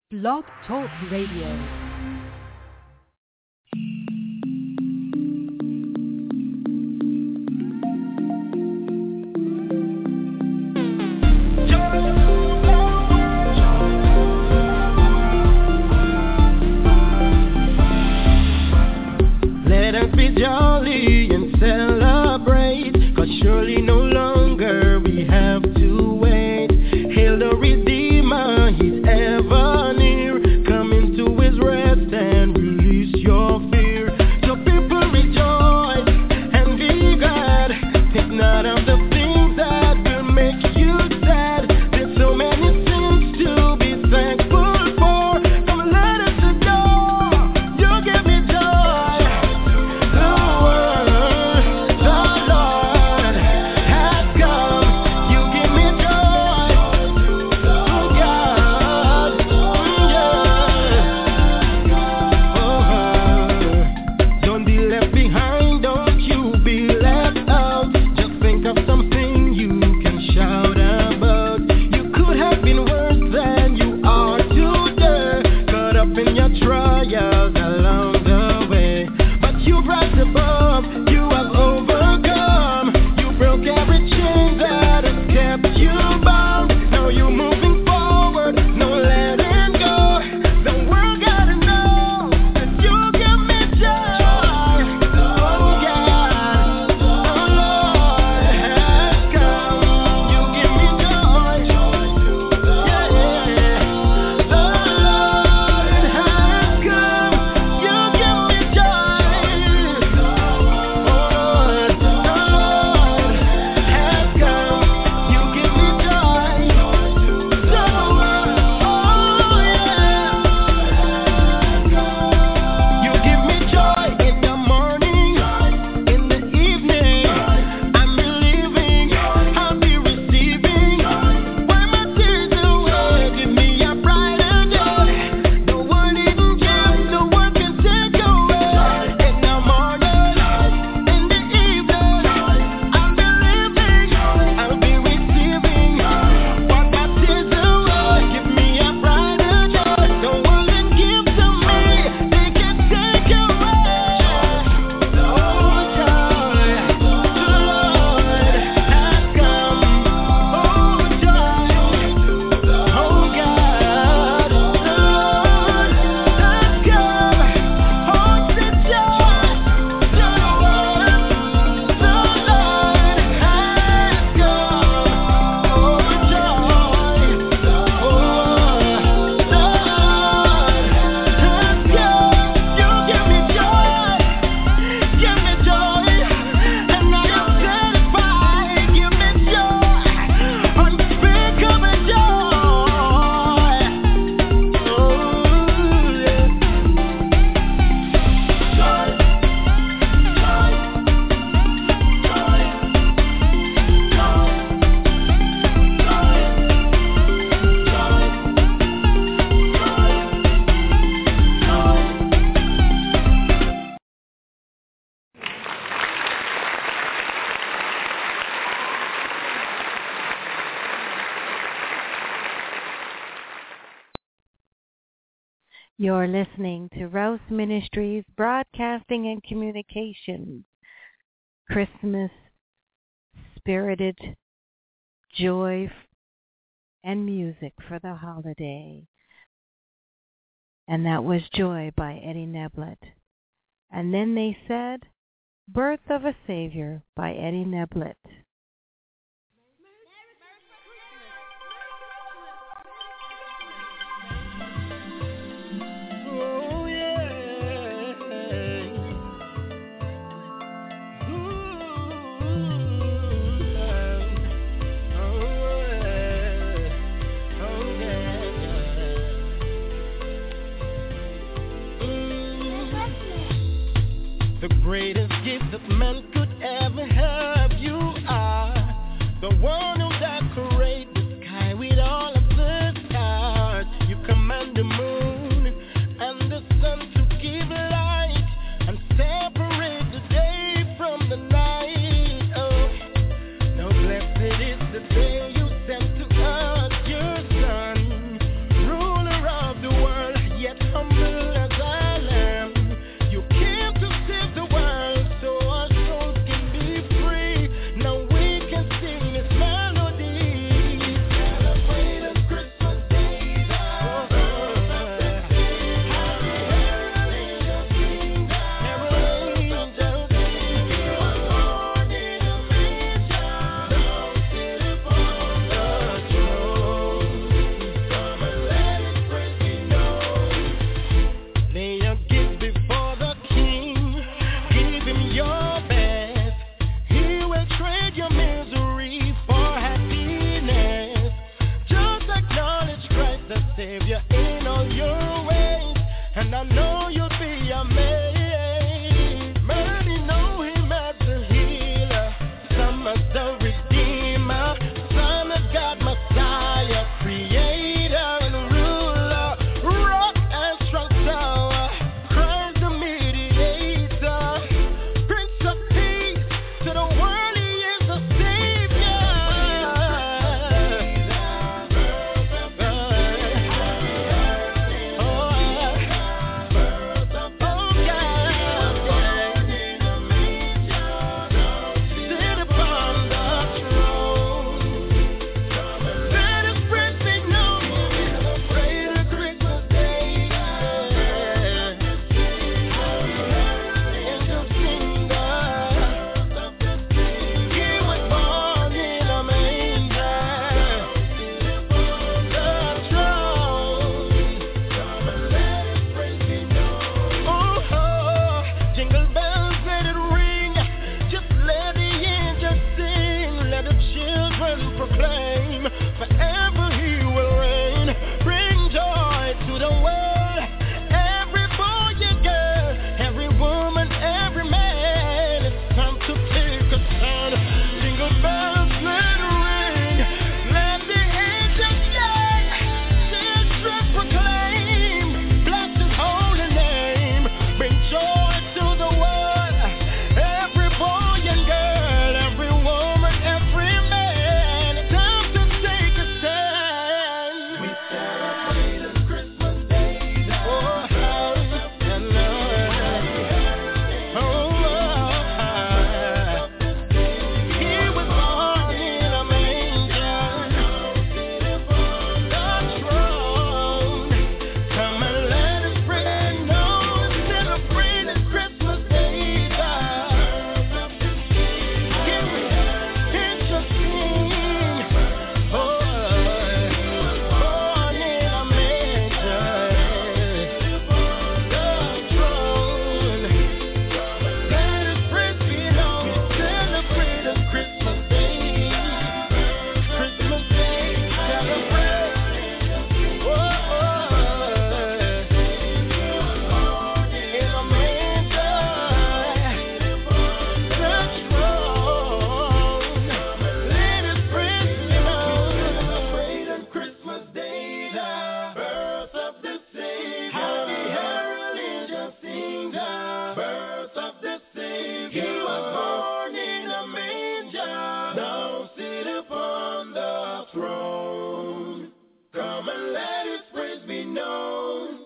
Blog Talk Radio. Jolly and celebrate, 'cause surely no longer we have to wait. Hail the Redeemer, he's ever near. Come into his rest and release your fear. So people rejoice and be glad. Think not of the things that will make you sad. There's so many things to be thankful for. Come let us adore. You give me joy. You're listening to Rouse Ministries Broadcasting and Communications, Christmas spirited joy and music for the holiday. And that was Joy by Eddie Neblett. And then they said, Birth of a Savior by Eddie Neblett. The greatest gift that man could ever have, you are the one who decorates the sky with all of the stars. You command the moon and the sun to give light and separate the day from the night. Oh, now blessed is the day you sent to us your son, ruler of the world. and I know you'll be amazed. Many know him as the healer, some as the redeemer, Son of God, Messiah, creator and ruler, rock and strong tower, Christ the mediator, Prince of Peace, to the world he is the Savior. Sit upon the throne. Let his praise be known. Celebrate the Christmas day. Angels sing the He was born in a manger. The throne. Let his praise be known. Oh, jingle bells, let it ring. Just let the angels sing. Let the children proclaim. Forever he will reign. Bring joy to the world. Every boy and girl, every woman, every man. It's time to take a stand. Jingle bells, let it ring. Let the angels sing. Children proclaim. Bless his holy name. Bring joy to the world. Every boy and girl, every woman, every man. It's time to take a stand. We celebrate the Christmas day. Oh, and he was born in a manger. The throne. Come and let us praise known. Celebrate the Christmas day. Give me interesting. Oh, born in a manger. The throne. Let us praise be known. Celebrate the Christmas day. Christmas day. Celebrate. Oh, in a manger. The throne. Let us praise be known. Celebrate on Christmas day the birth of the Savior. Happy herald angels sing the birth of the Savior. He was born in a manger. Now sit upon the throne. Come and let his praise be known.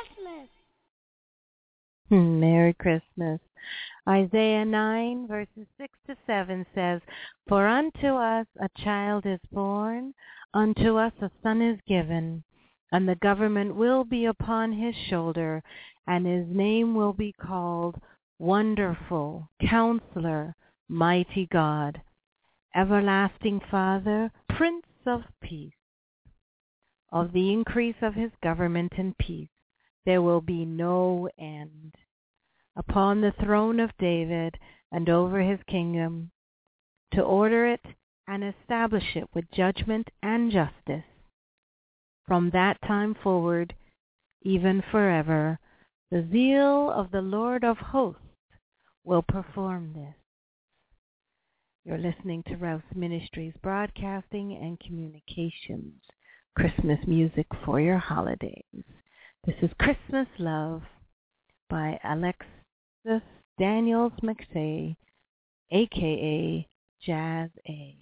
Merry Christmas. Isaiah 9, verses 6 to 7 says, For unto us a child is born, unto us a son is given, and the government will be upon his shoulder, and his name will be called Wonderful, Counselor, Mighty God, Everlasting Father, Prince of Peace. Of the increase of his government and peace there will be no end. Upon the throne of David and over his kingdom, to order it and establish it with judgment and justice. From that time forward, even forever, the zeal of the Lord of hosts will perform this. You're listening to Rouse Ministries Broadcasting and Communications, Christmas music for your holidays. This is Christmas Love by Alexis Daniels McShay, a.k.a. Jazz A.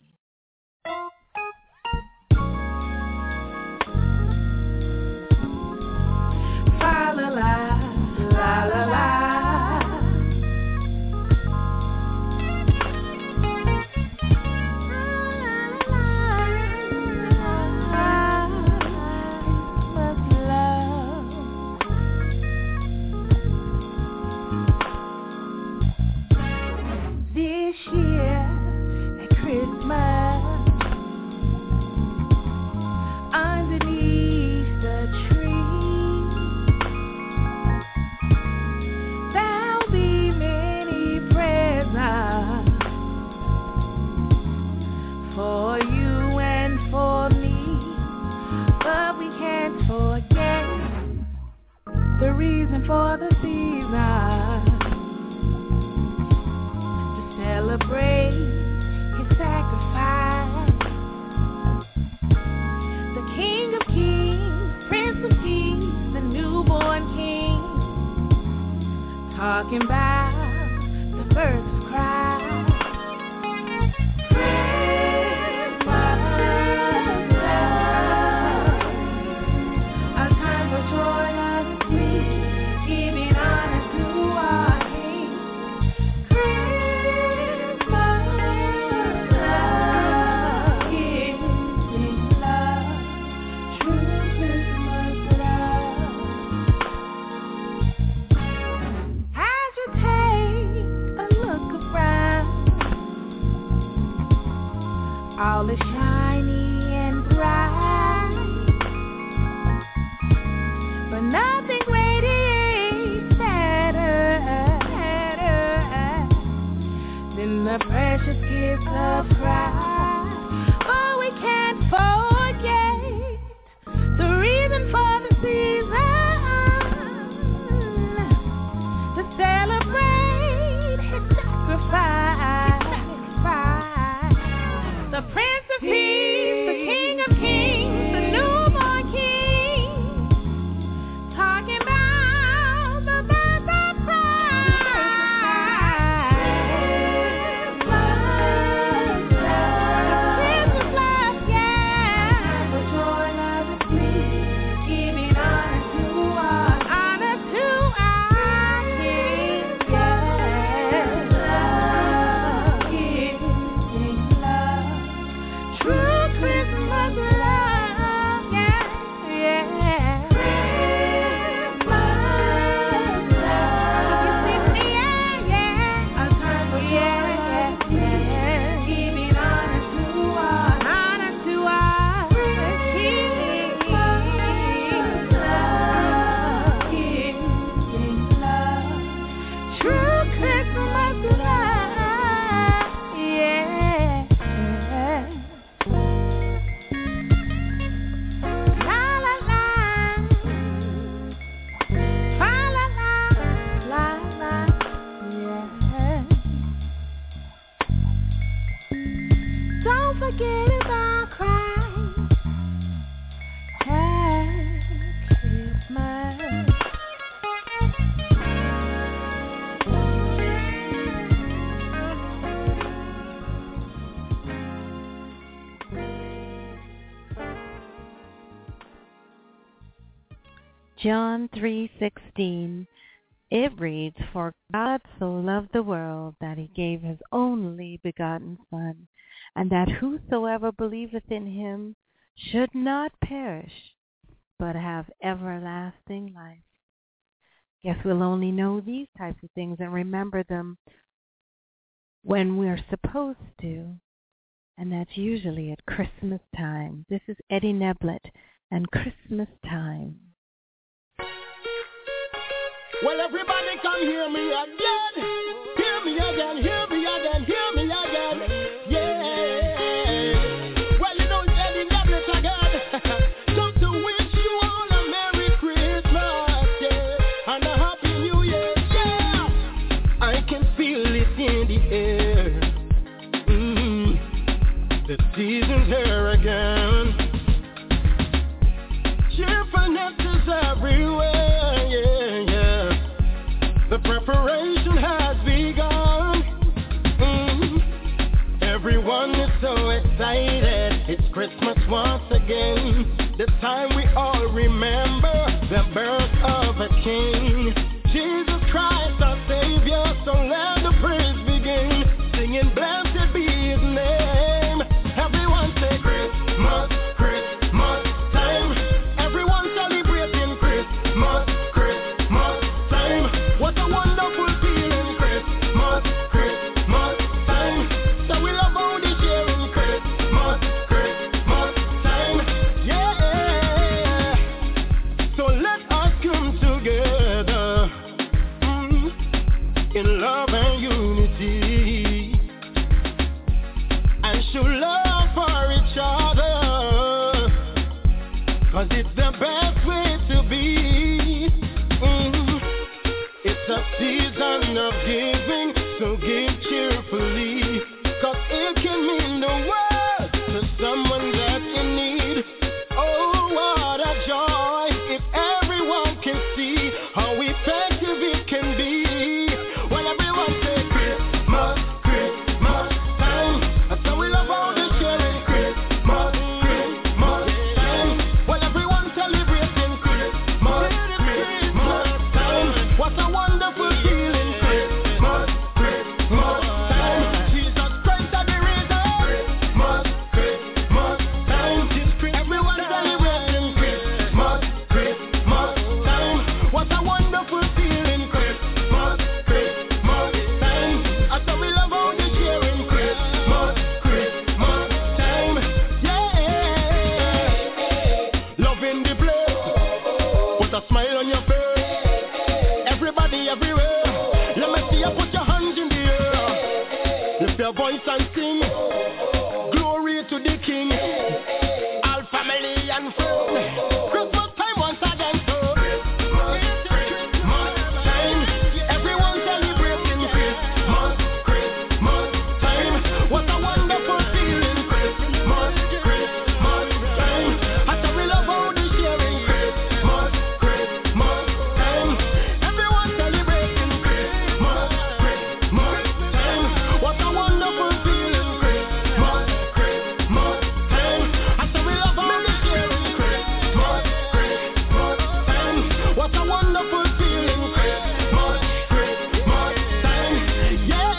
La la la, la la la. This year at Christmas reason for the season to celebrate his sacrifice. The King of Kings, Prince of Peace, the newborn King, talking about the birth of Christ. All is shiny and bright, but nothing radiates better than the precious gift of Christ. Oh, we can't forget the reason for the season to celebrate his sacrifice. The Prince of Peace, the King of Kings, the newborn King, talking about the birth of Christ. Christmas love, yeah. For joy, love, and peace, giving honor to our King, yes. Love, giving love. True Christmas love, yeah, yeah. Christmas love. You see me, yeah. A time for joy, yeah. Giving honor to our King. Love, giving love. True Christmas love, yeah. La la la, fa la la, la la, yeah. Don't forget about Christ at Christmas. John 3:16. It reads, "For God so loved the world that he gave his only begotten Son, and that whosoever believeth in him should not perish, but have everlasting life." Guess we'll only know these types of things and remember them when we're supposed to, and that's usually at Christmas time. This is Eddie Neblett and Christmas Time. Well, everybody come hear me again. Hear me again, hear me again, hear me again. Yeah. Well, you know, Eddie Neblett again. Just to wish you all a Merry Christmas, yeah, and a Happy New Year, yeah. I can feel it in the air. The season's here again. Cheerfulness is everywhere, yeah, yeah. The preparation has begun. Everyone is so excited. It's Christmas once again. The time we all remember the birth of a King, Jesus Christ our Savior. So let the praise begin, singing blessed be his name. Everyone say Christmas, Christmas time. Everyone celebrating Christmas, Christmas time. What a wonderful feeling, Christmas, Christmas time. So we love all this year in Christmas, Christmas time. Yeah. So let us smile on your face. Everybody everywhere, let me see you put your hands in the air. Lift your voice and sing, glory to the King. All family and friends, Christmas time once again. So Christmas time, everyone celebrating Christmas time. What a wonderful feeling. Christmas time. I say we love all the sharing. Christmas time. Everyone celebrating Christmas time. What a wonderful feeling. Christmas time. I say we love all the sharing. Christmas time. What a wonderful feeling. Christmas time. Yeah.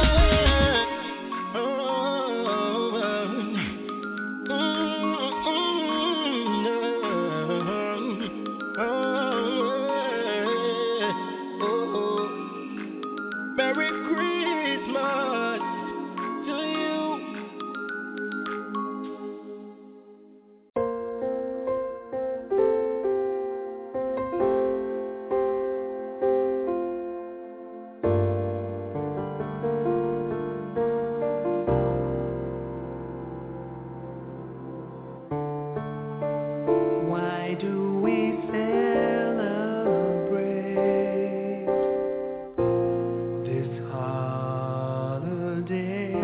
Merry Christmas to you. Why do we celebrate this holiday?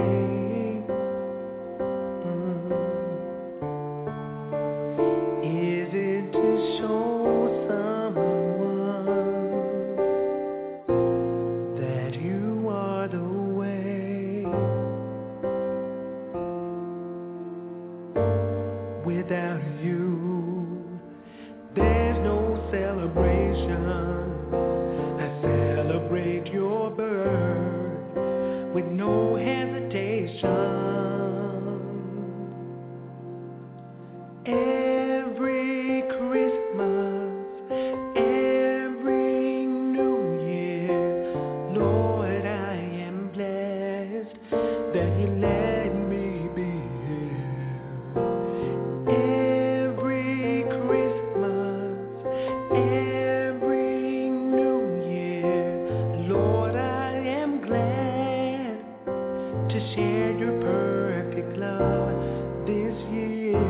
Is it to show someone that you are the way? Without you, there's no celebration. I celebrate your birth with no hesitation. Every Christmas, every New Year, Lord, I am blessed that you let me be here. Every Christmas, every New Year, Lord, I am glad to share your perfect love this year.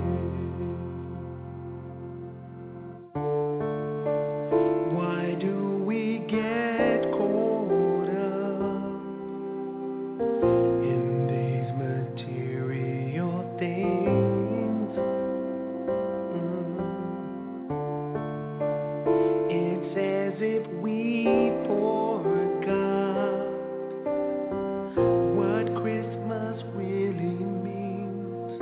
Why do we get caught up in these material things? It's as if we forgot what Christmas really means.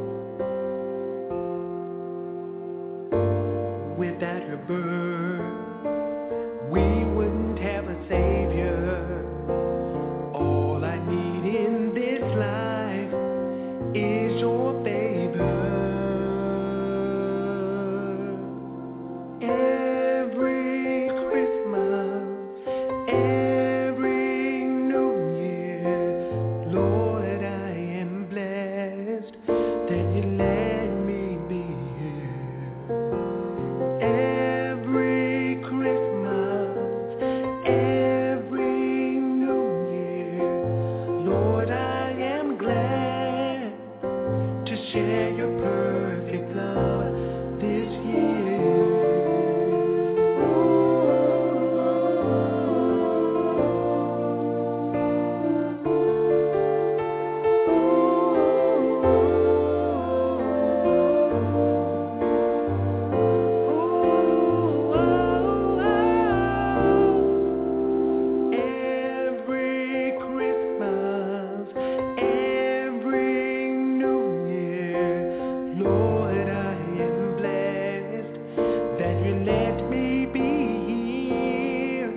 Without her birth, we wouldn't have a savior. All I need in this life is your favor. Every Christmas, every New Year, Lord, I am blessed that you let me be here. Every Christmas, every New Year, Lord, I am glad to share your perfect love this year. Every Christmas, every New Year, Lord, I am blessed that you let me be here.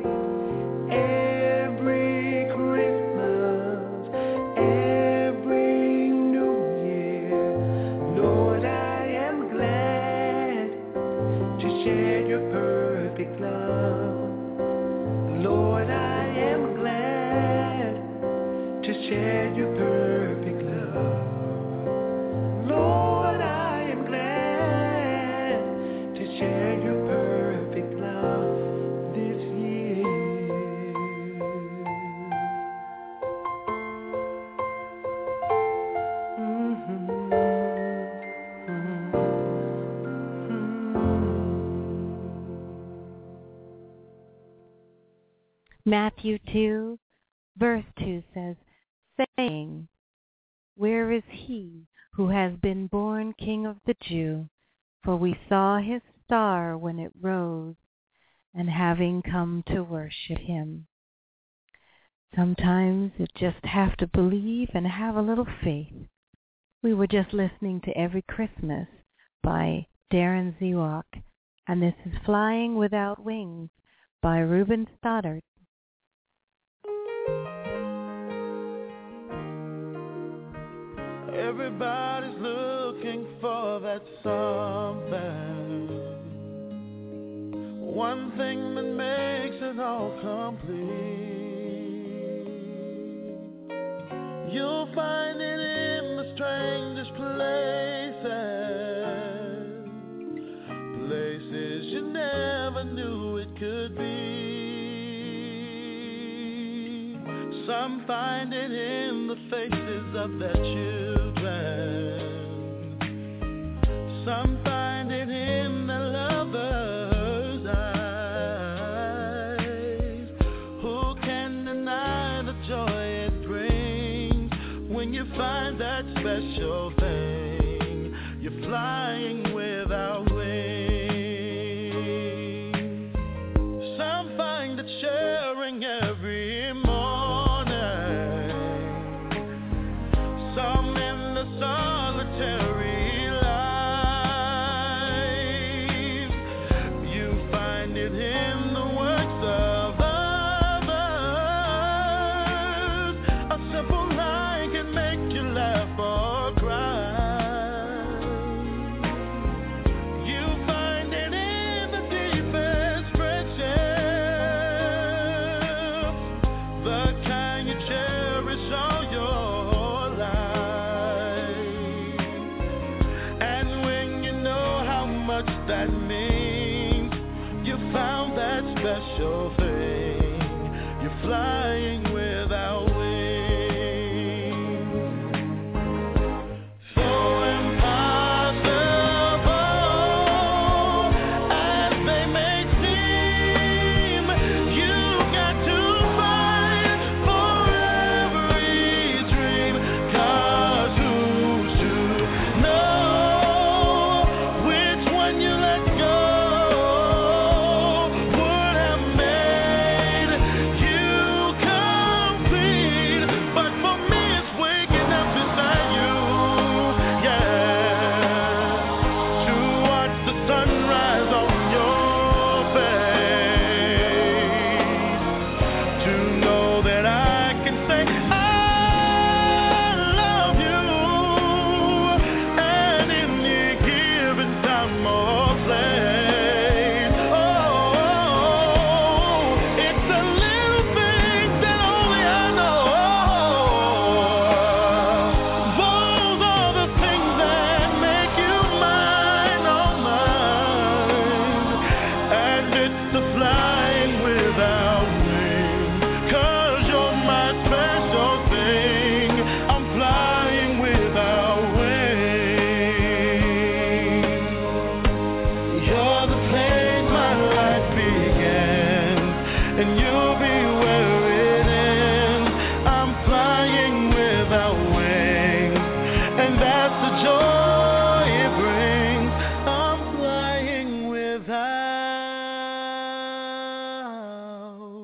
Every Christmas, every New Year, Lord, I am glad to share your perfect love. Lord, I am glad to share your perfect love. Lord, I am glad to share your perfect Matthew 2, verse 2 says, saying, where is he who has been born King of the Jews? For we saw his star when it rose, and having come to worship him. Sometimes you just have to believe and have a little faith. We were just listening to Every Christmas by Darren Zewak, and this is Flying Without Wings by Ruben Stoddard. Everybody's looking for that something, one thing that makes it all complete. You'll find it in the strangest places you never knew it could be. Some find it in the faces of their children. Some find it in their lovers' eyes. Who can deny the joy it brings when you find that special thing? You're flying without wings. Some find it sharing every morning. Some in the solitary life. You find it in the works of others. A simple line can make you laugh or cry. You find it in the deepest friendship, the kind you cherish all your life. And when you know how much that means, you found that special thing. You're flying without wings. So impossible as they may seem, you got to fight for every dream. 'Cause who's to know which one you let go would have made you complete. But for me, it's waking up beside you, yeah, to watch the sunrise on your face, to know that I can say I love you, and in any given time or place. Oh, it's the little things that only I know. Those are the things that make you mine, oh mine. And it's the flying without wings. 'Cause you're my special thing. I'm flying without wings. You're the place my life begins, and you'll be where it ends. I'm flying without wings, and that's the joy it brings. I'm flying without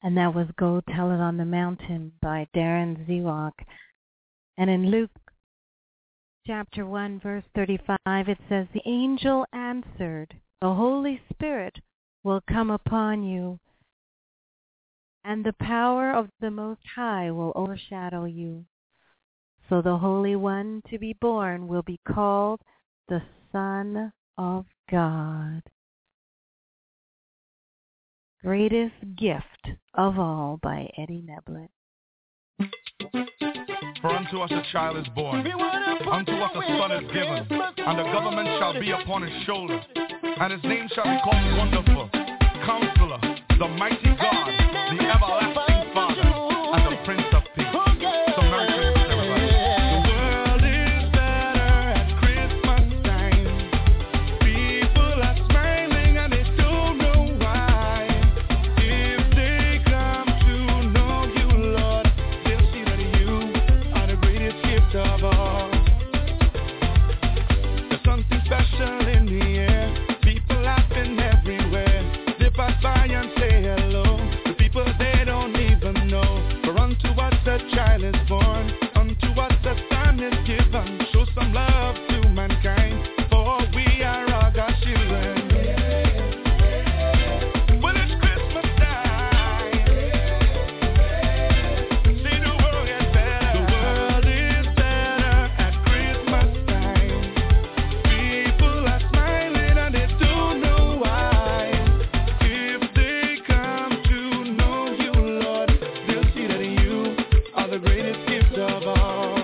And that was Go Tell It on the Mountain by Darren Zewak. And in Luke chapter 1, verse 35, it says, the angel answered, the Holy Spirit will come upon you, and the power of the Most High will overshadow you. So the Holy One to be born will be called the Son of God. Greatest Gift of All by Eddie Neblett. For unto us a child is born, unto us a son is given, and the government shall be upon his shoulder, and his name shall be called Wonderful, Counselor, the Mighty God, the Everlasting Father, and the Prince of Peace. So Merry Christmas, everybody. The world is better at Christmas time. People are smiling and they don't know why. If they come to know you, Lord, they'll see that you are the greatest gift of all. There's something special in the air. People laughing everywhere. They pass by and say hello to people they don't even know. For unto us a child is born, unto us a son is given. Show some love to mankind, for we are all God's children. When it's Christmas time, see the world is better. The world is better at Christmas time. People are smiling and they don't know why. If they come to know you, Lord, they'll see that you are the greatest gift of all.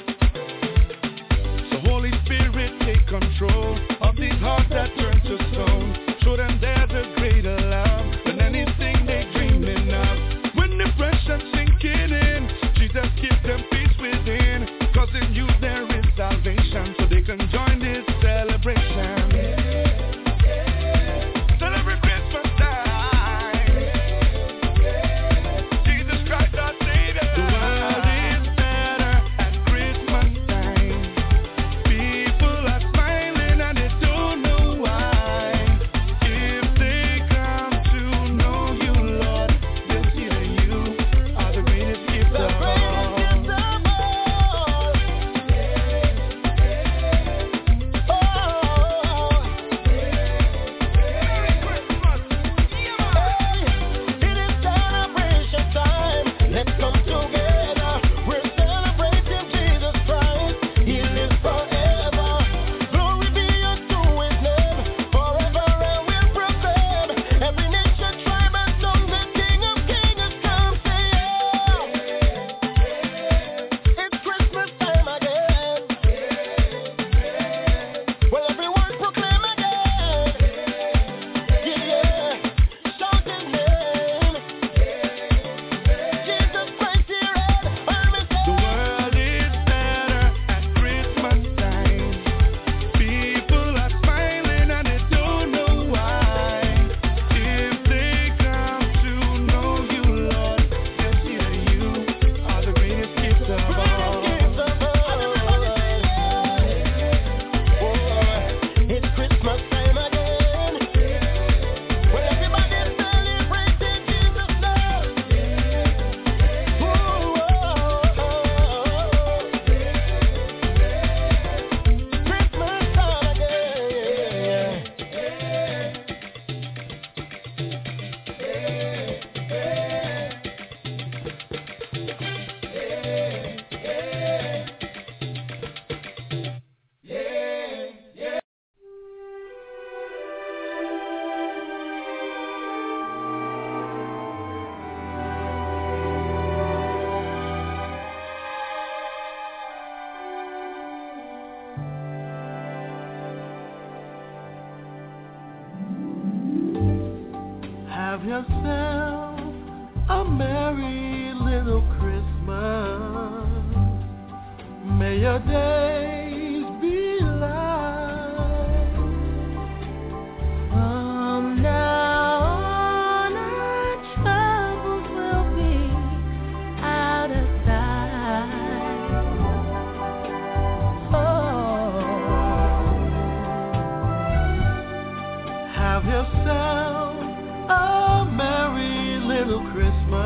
So Holy Spirit, take control of these hearts that turn to stone. Show them there's a greater love than anything they dreaming of. When depression sinking in, Jesus gives them peace within. 'Cause in you there is salvation, so they can join this celebration. Celebrate Christmas time. Jesus Christ our Savior. The world is better at Christmas time. People are smiling and they don't know why. If they come to know you, Lord, they'll see that you are the greatest gift of all. It is celebration time. Let's come together. We're celebrating Jesus Christ. He lives forever. Glory be unto his name. Forever and we'll proclaim. Every nation, tribe, and tongue, the King of Kings has come. Say yeah. It's Christmas time again. Well, everyone proclaim again. Yeah. Shout his name. Jesus Christ here and the world is better at Christmas time. People are smiling and they don't know why. If they come to know you, Lord, they'll see that you are the greatest gift of all. It's Christmas time again. When everybody's celebrating Jesus' love. Christmas time again. Have yourself a merry little Christmas. May your days be light. From now on, our troubles will be out of sight. Oh, have yourself a merry little Christmas.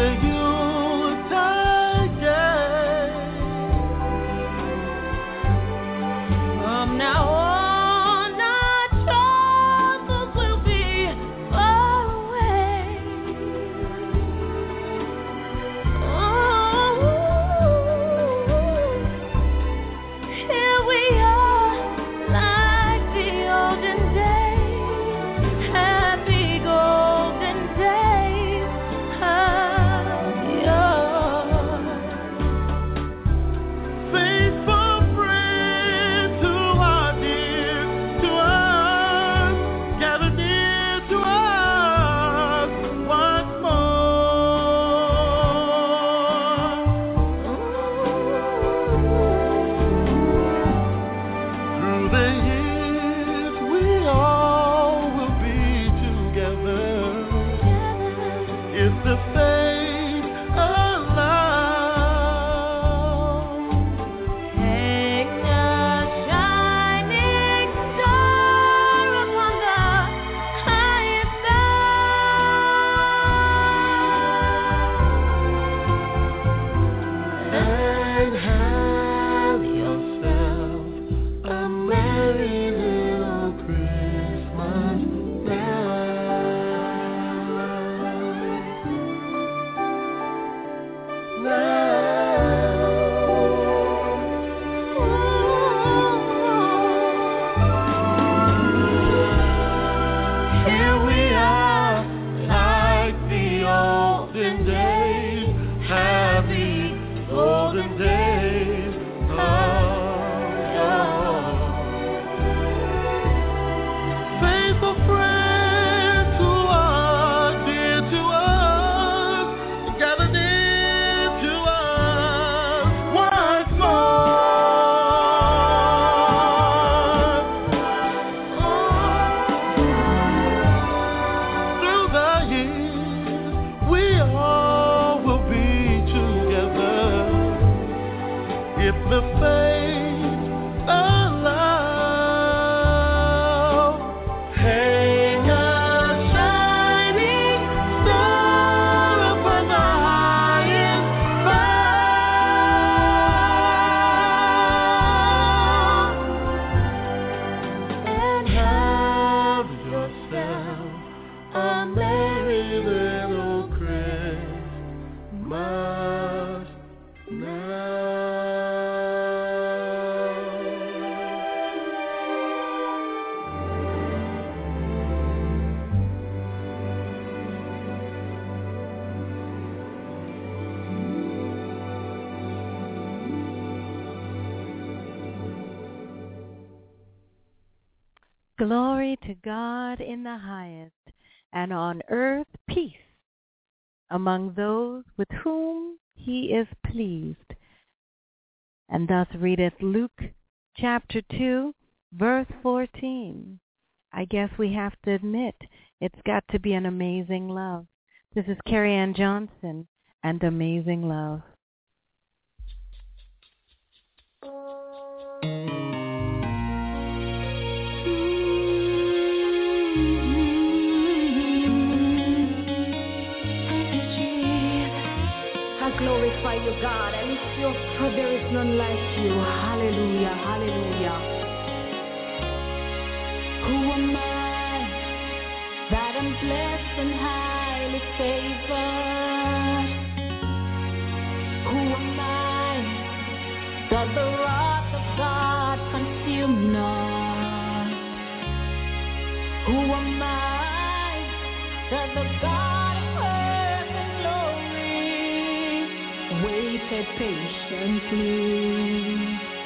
Glory to God in the highest, and on earth peace among those with whom he is pleased. And thus readeth Luke chapter 2, verse 14. I guess we have to admit it's got to be an amazing love. This is Carrie Ann Johnson and Amazing Love. Glorify you, God. I lift you up, for there is none like you. Hallelujah, hallelujah. Who am I that I'm blessed and highly favored? Who am I that the wrath of God consume not? Who am I that the God of earth and glory waited patiently?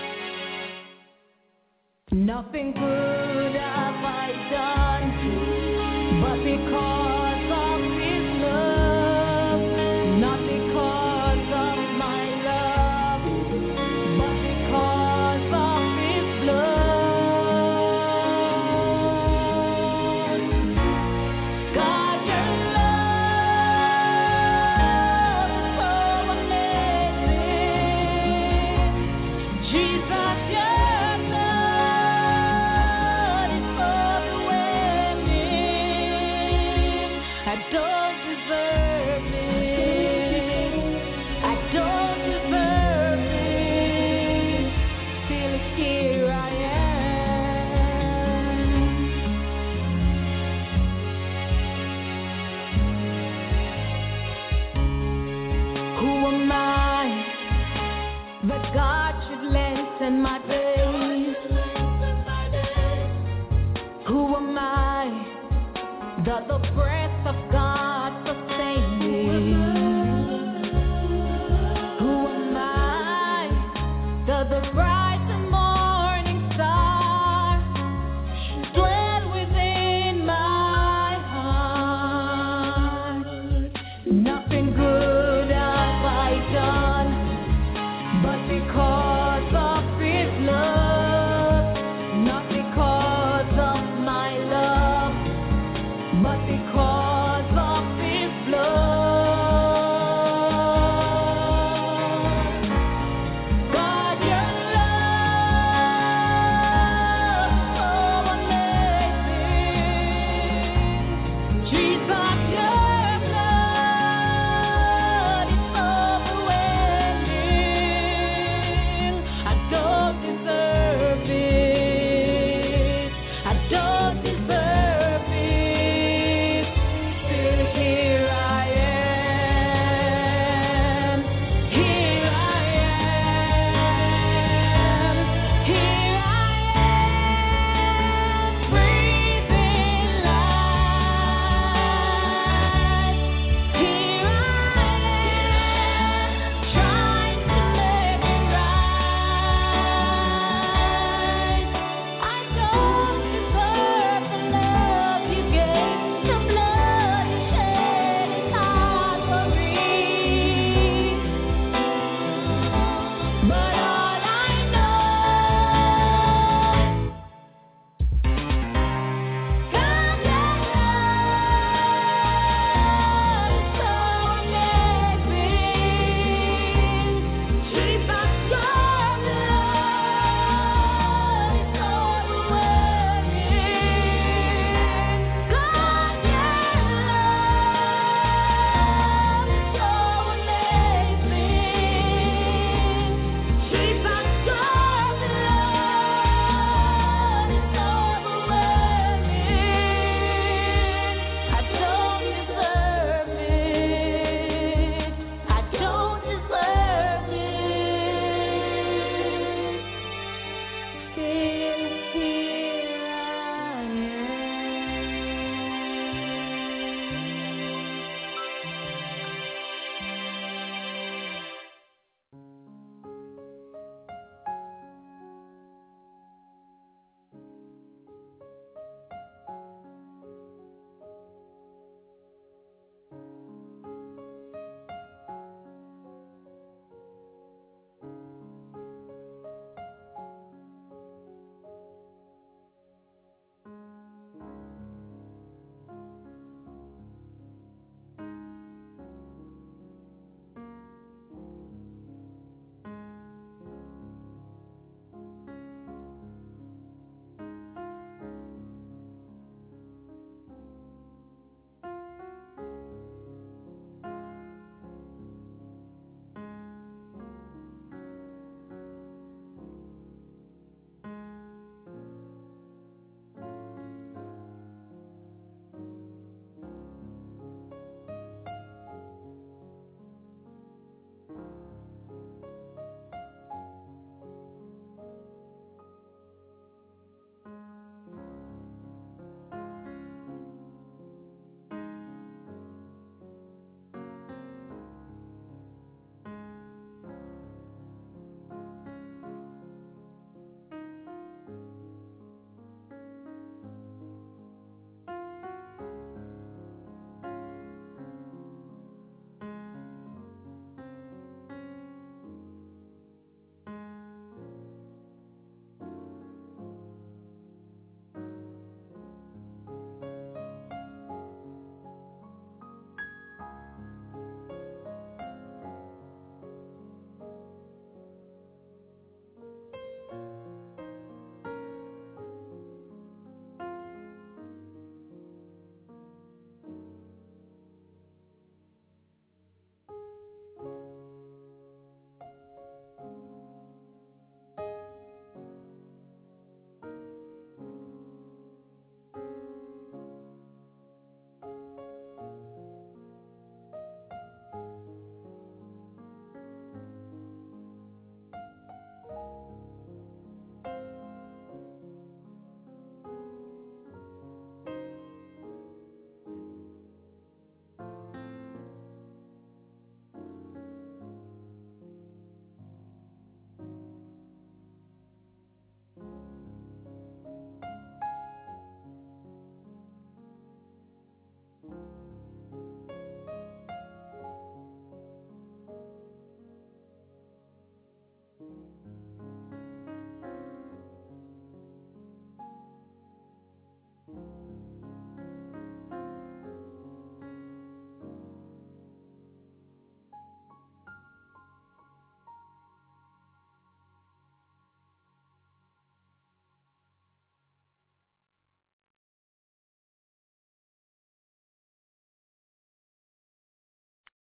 Nothing good have I done, but because of his love, not because of my love, but because of his blood. God, your love is so amazing. Jesus, your blood is so the way. lengthen my days. Who am I that the breath of God sustain me? Who am I that the bright and morning star should dwell within my heart? Nothing good have I done, but because of His love, not because of my love, but because of His blood. God, your love so amazing. Jesus, your blood is overwhelming. I don't deserve it. I don't deserve it,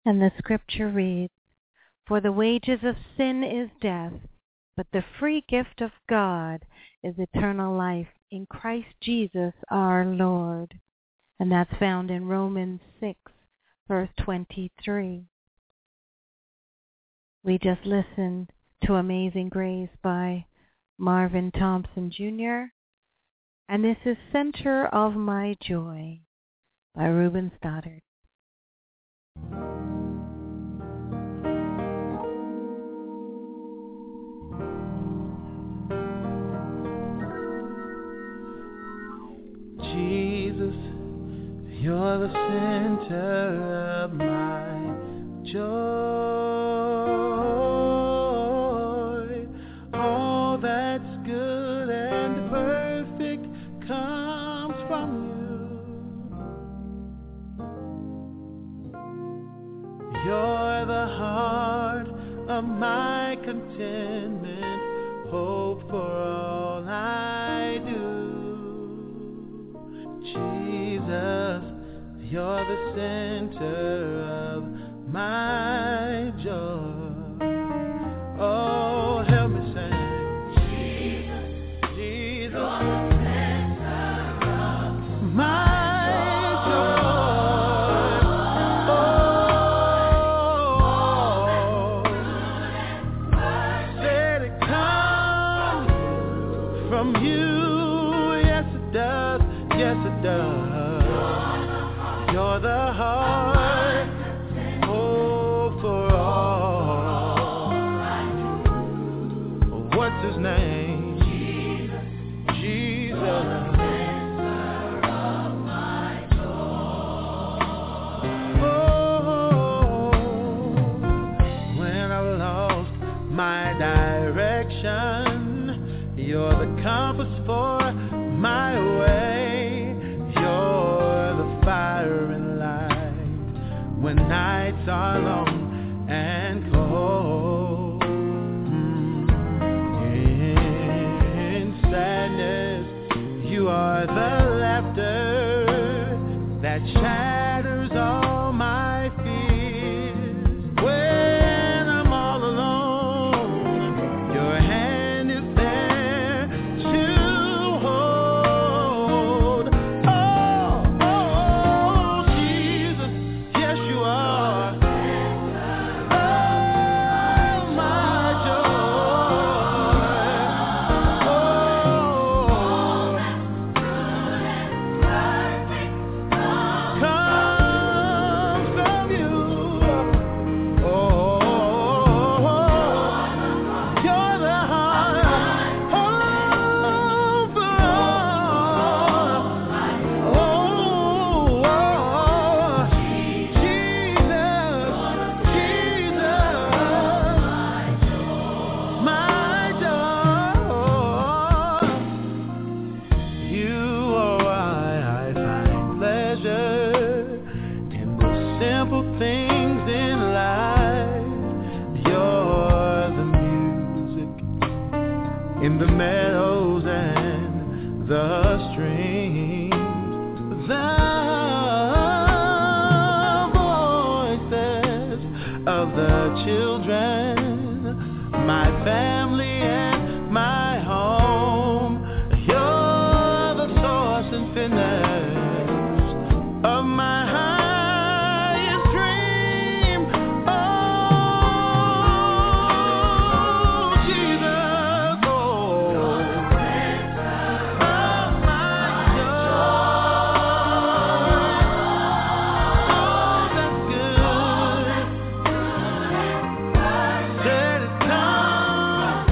And the scripture reads, "For the wages of sin is death, but the free gift of God is eternal life in Christ Jesus our Lord." And that's found in Romans 6, verse 23. We just listened to Amazing Grace by Marvin Thompson Jr. And this is Center of My Joy by Reuben Stoddard. Jesus, you're the center of my joy. All that's good and perfect comes from you. You're the heart of my contentment, hope for all I do. Jesus, you're the center of my joy. Oh, help me sing. Jesus, Jesus, you're the center of my joy. Oh, said it comes from you. Yes, it does. Yes, it does. You're the heart, hope for all. What's his name? Jesus. Jesus. Oh, when I lost my direction, you're the compass for my way. Fire and light when nights are long and cold. In sadness, you are the laughter that shatters all my fears. When I'm all alone, your hand is there to hold. In the meadows and the streams, the voices of the children, my family and my home. You're the source and finish of my highest dream. Oh, Jesus, oh, of my joy. Oh, that's good. Said it's come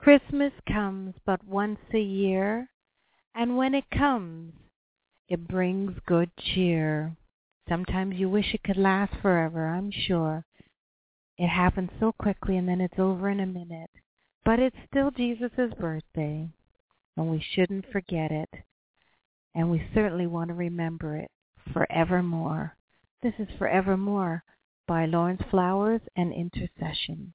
Christmas comes but once a year, and when it comes, it brings good cheer. Sometimes you wish it could last forever, I'm sure. It happens so quickly and then it's over in a minute. But it's still Jesus' birthday, and we shouldn't forget it. And we certainly want to remember it forevermore. This is Forevermore by Lawrence Flowers and Intercession.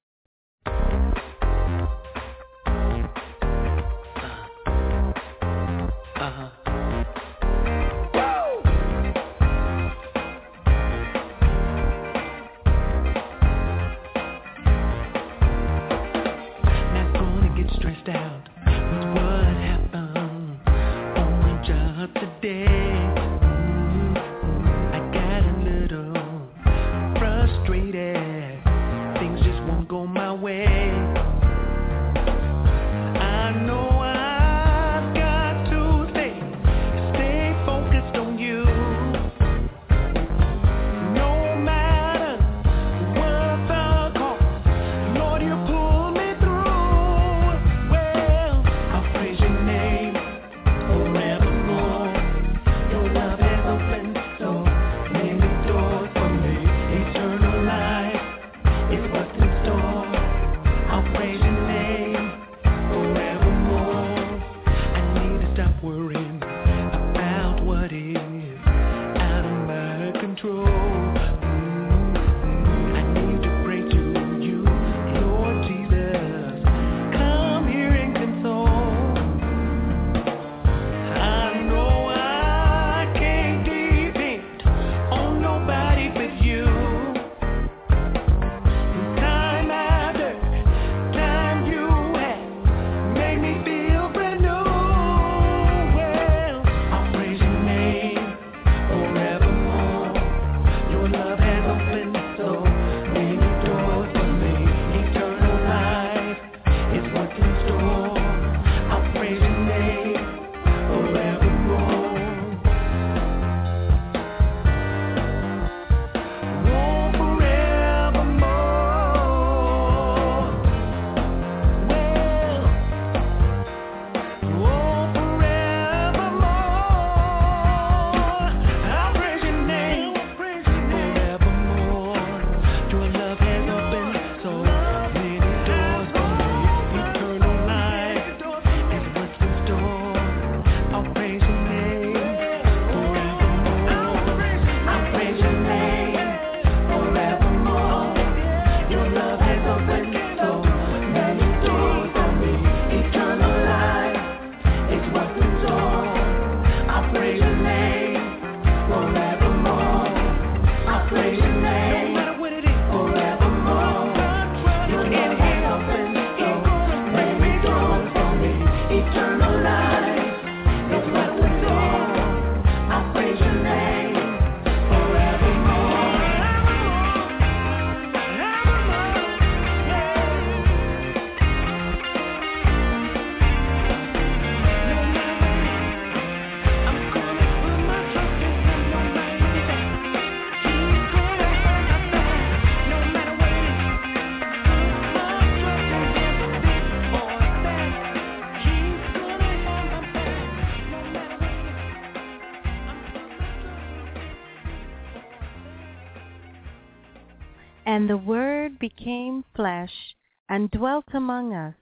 And the Word became flesh and dwelt among us,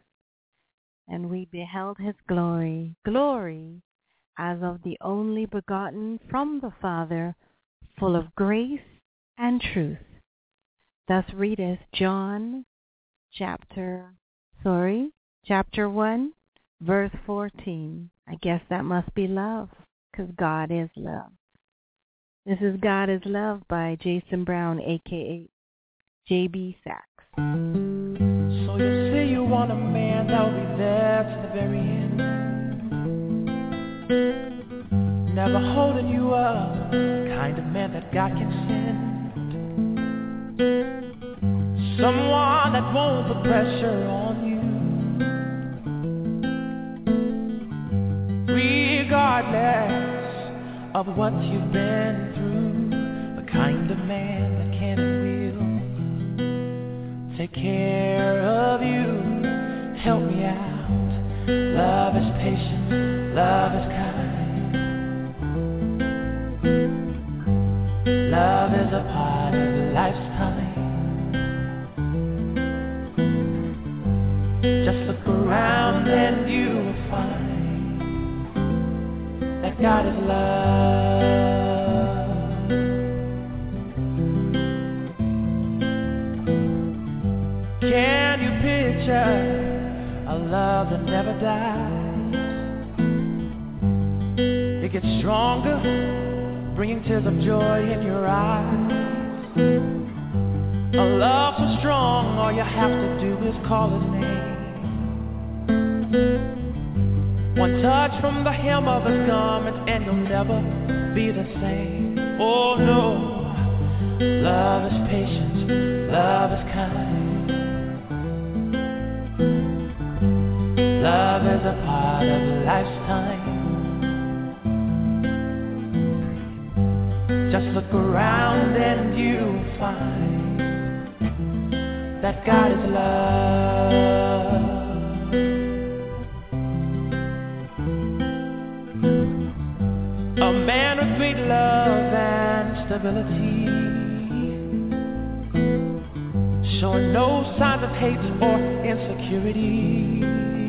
and we beheld his glory, glory as of the only begotten from the Father, full of grace and truth. Thus readeth John chapter 1, verse 14. I guess that must be love, because God is love. This is God is Love by Jason Brown, a.k.a. J.B. Sachs. So you say you want a man that'll be there to the very end, never holding you up, kind of man that God can send, someone that won't put pressure on you, regardless of what you've been through, the kind of man that can and will take care of you. Help me out. Love is patient, love is kind. Love is a part of a lifetime. Just look around and you will find that God is love. Can you picture a love that never dies? It gets stronger, bringing tears of joy in your eyes. A love so strong, all you have to do is call His name. One touch from the hem of His garment and you'll never be the same. Oh no, love is patient, love is kind. Love is a part of a lifetime. Just look around and you'll find that God is love. A man with great love and stability, showing no signs of hate or insecurity.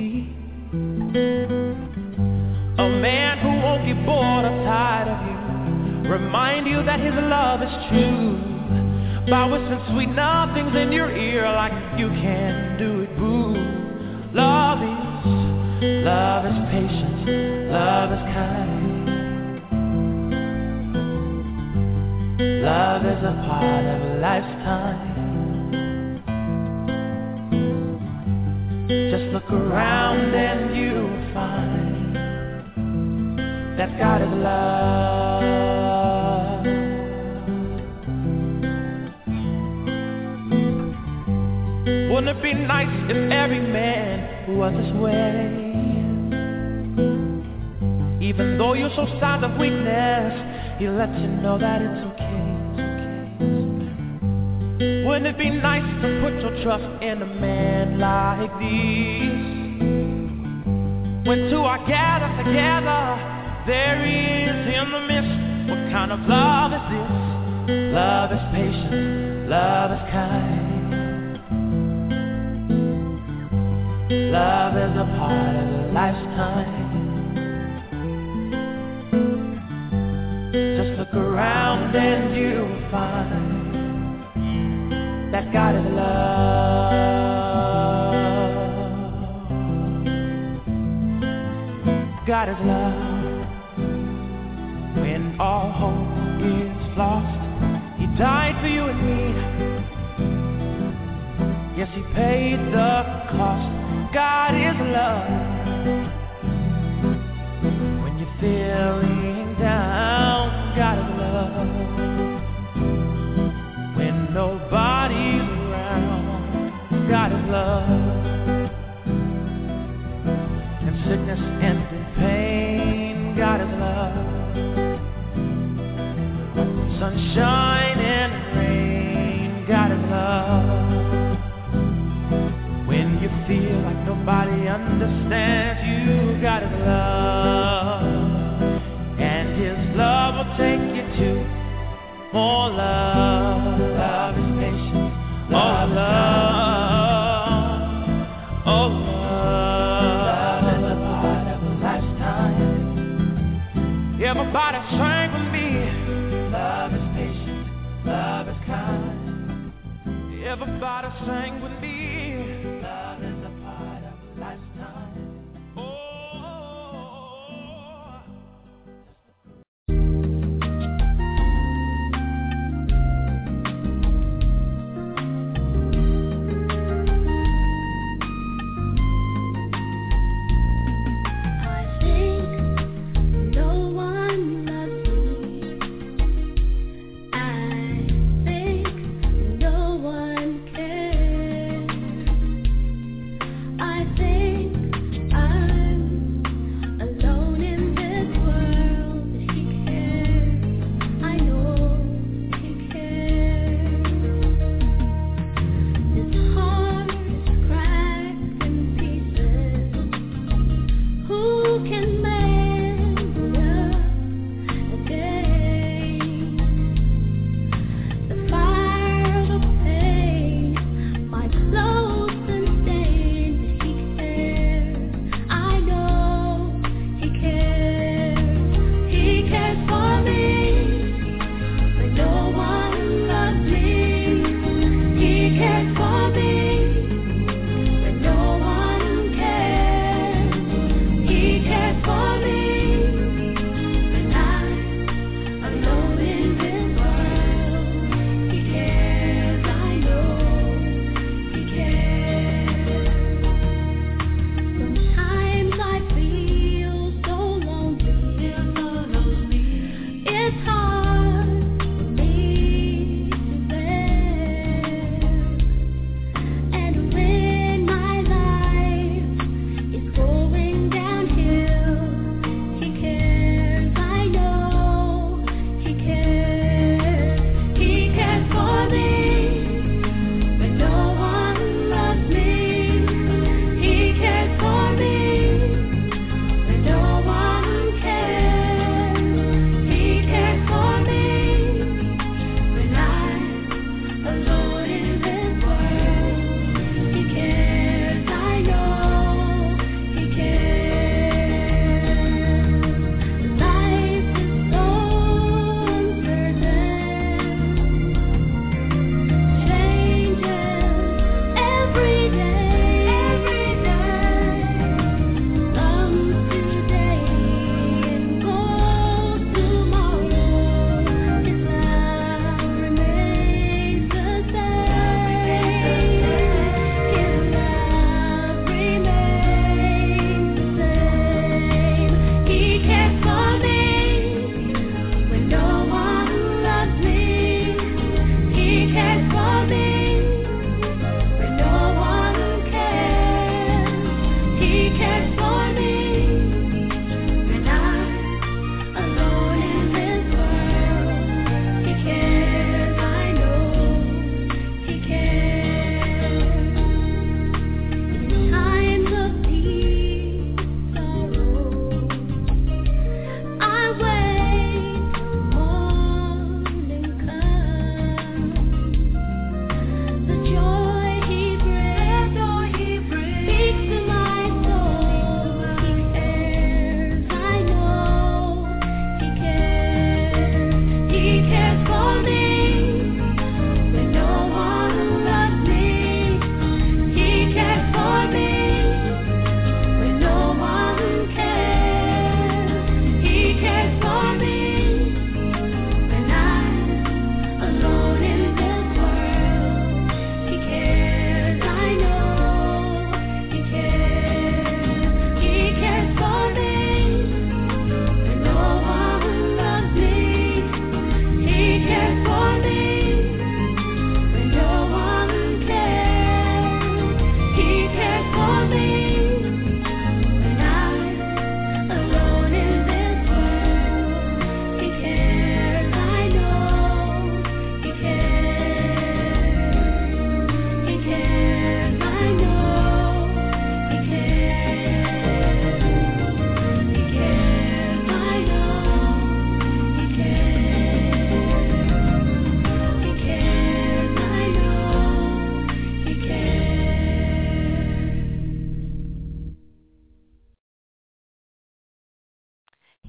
A man who won't get bored or tired of you, remind you that His love is true, by whispering sweet nothings in your ear like you can do it, boo. Love is patient, love is kind. Love is a part of a lifetime. Just look around and you'll find that God is love. Wouldn't it be nice if every man was this way? Even though you're so signs of weakness, He lets you know that it's okay. Wouldn't it be nice to put your trust in a man like this? When two are gathered together, there He is in the midst. What kind of love is this? Love is patient, love is kind. Love is a part of a lifetime. Just look around and you'll find that God is love. God is love. When all hope is lost, He died for you and me. Yes, He paid the cost. God is love. When you're feeling down, God is love. When nobody's around, God is love. In sickness and in pain, God is love. Sunshine and rain, God is love. When you feel like nobody understands you, God is love. And His love will take you to more love. Love is patient. Oh, love. Oh, love. Love is a part of a lifetime. Everybody sing with me. Love is patient. Love is kind. Everybody sing with me. Love is a part of a lifetime. I think no one cares.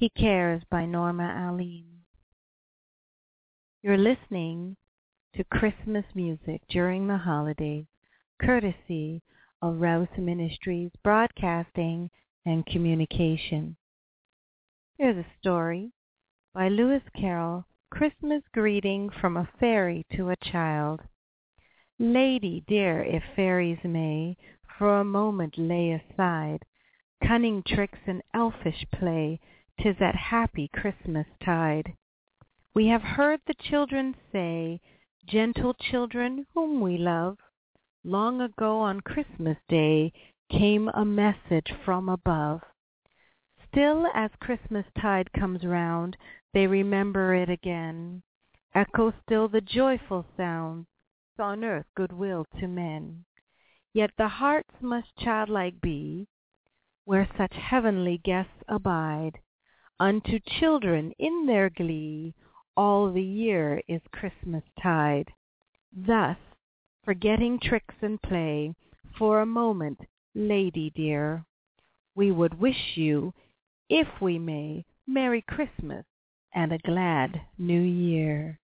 He Cares by Norma Aline. You're listening to Christmas music during the holidays, courtesy of Rouse Ministries Broadcasting and Communication. Here's a story by Lewis Carroll, Christmas Greeting from a Fairy to a Child. Lady dear, if fairies may for a moment lay aside cunning tricks and elfish play, 'tis at happy Christmas tide. We have heard the children say, gentle children whom we love, long ago on Christmas Day came a message from above. Still, as Christmas tide comes round, they remember it again. Echo still the joyful sounds, on earth goodwill to men. Yet the hearts must childlike be, where such heavenly guests abide. Unto children in their glee, all the year is Christmas tide. Thus, forgetting tricks and play, for a moment, lady dear, we would wish you, if we may, Merry Christmas and a glad New Year.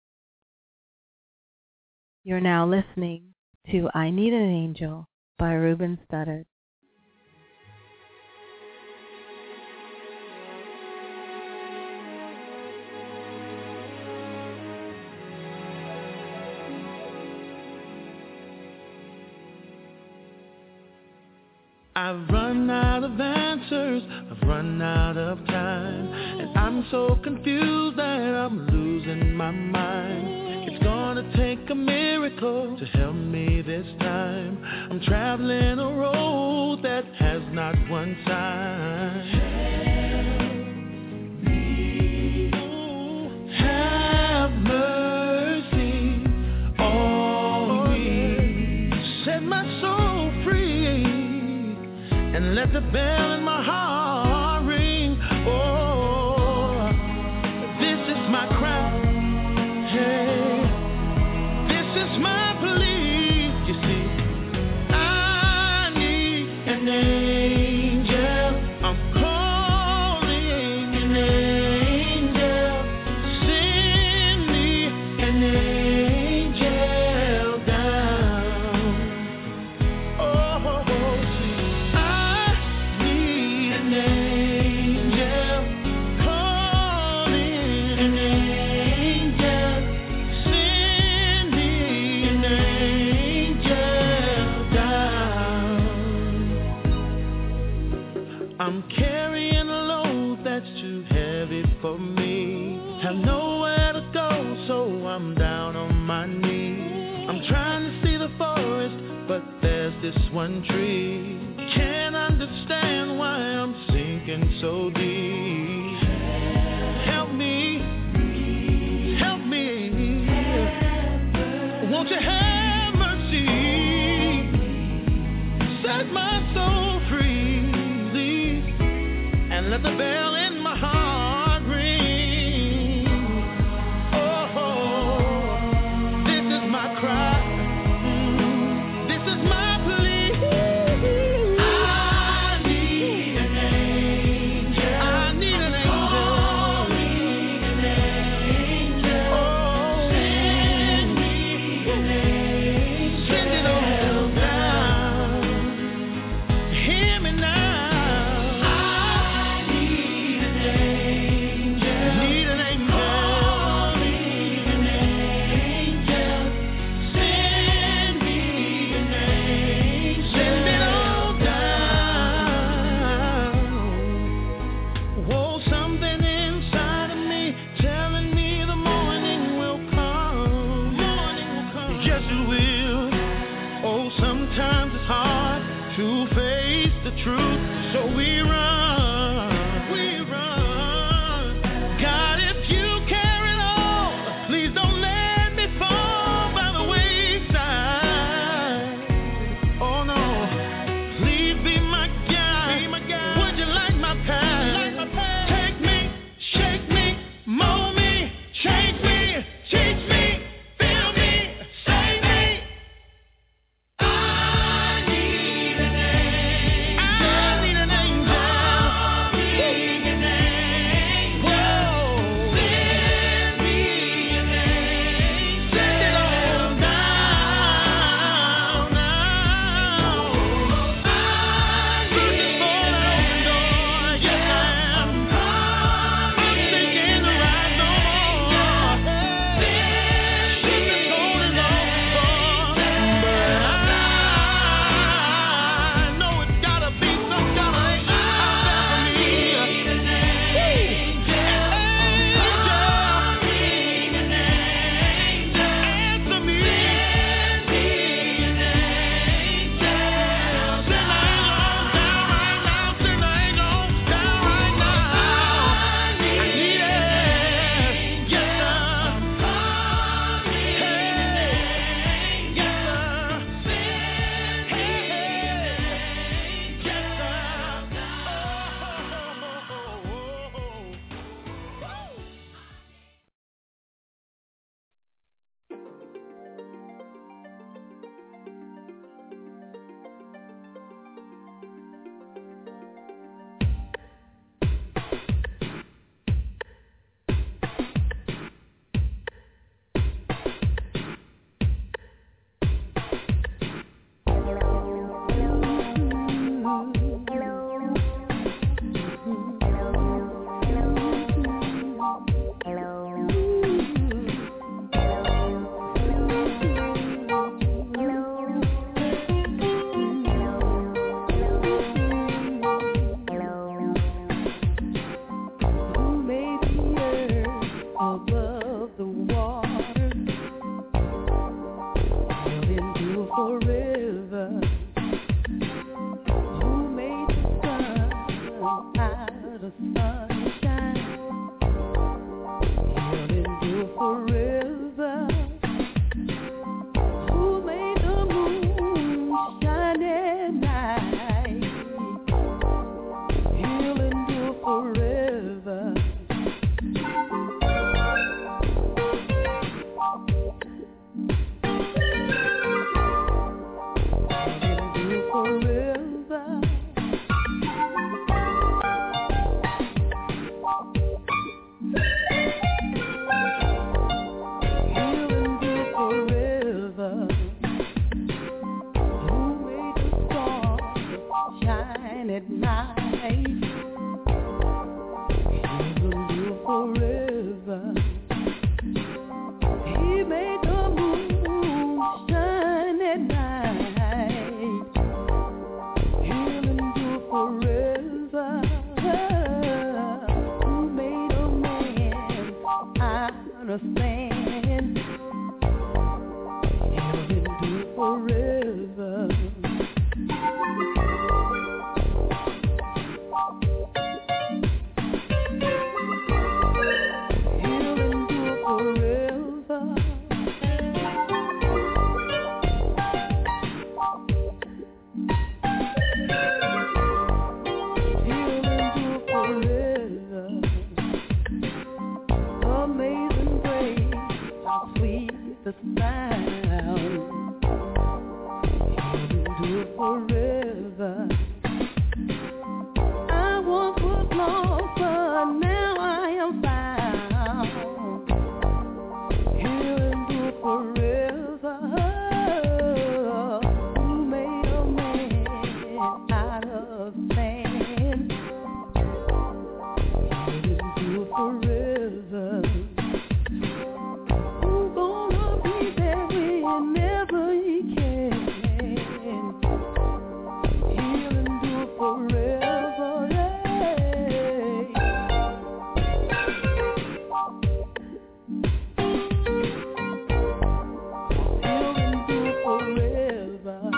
You're now listening to I Need an Angel by Ruben Studdard. I've run out of answers, I've run out of time, and I'm so confused that I'm losing my mind. It's gonna take a miracle to help me this time. I'm traveling a road that has not one sign. Help me, have mercy on me, set my soul free, and let the bell in my heart ring. Oh, this is my cry. Hey, this is my plea. You see, I need an angel. I'm calling an angel. Send me an angel down. Oh, I need an angel, calling an angel, send me an angel down. I'm carrying a load that's too heavy for me. Have nowhere to go, so I'm down on my knees. I'm trying to see the forest, but there's this one tree. Can't understand why I'm sinking so deep. Help me, help me. Won't you have mercy? Set my soul free, please, and let the bell in my heart ring. Oh, this is my cry. This is my plea. I need an angel. I need an angel. An angel. Oh, send me an angel. Send it all down. Hear me now. I need an angel. Need an angel. Need an angel. Send me an angel. Send it all down. Whoa, something inside of me telling me the morning will come. Morning will come. Yes, it will. Oh, sometimes it's hard to face the truth, so we run. We run. God, if you care at all, please don't let me fall by the wayside. Oh no, please be my guide. Would you like my path? Take me, shake me, mold me, change me, teach me, fill me, save me. I need an angel. I land. He'll endure forever. The sound, he'll endure forever. I once was lost, but now I am found. He'll endure forever. Who made a man out of sand? He'll endure forever. Whenever he can, he'll endure forever. He'll endure forever.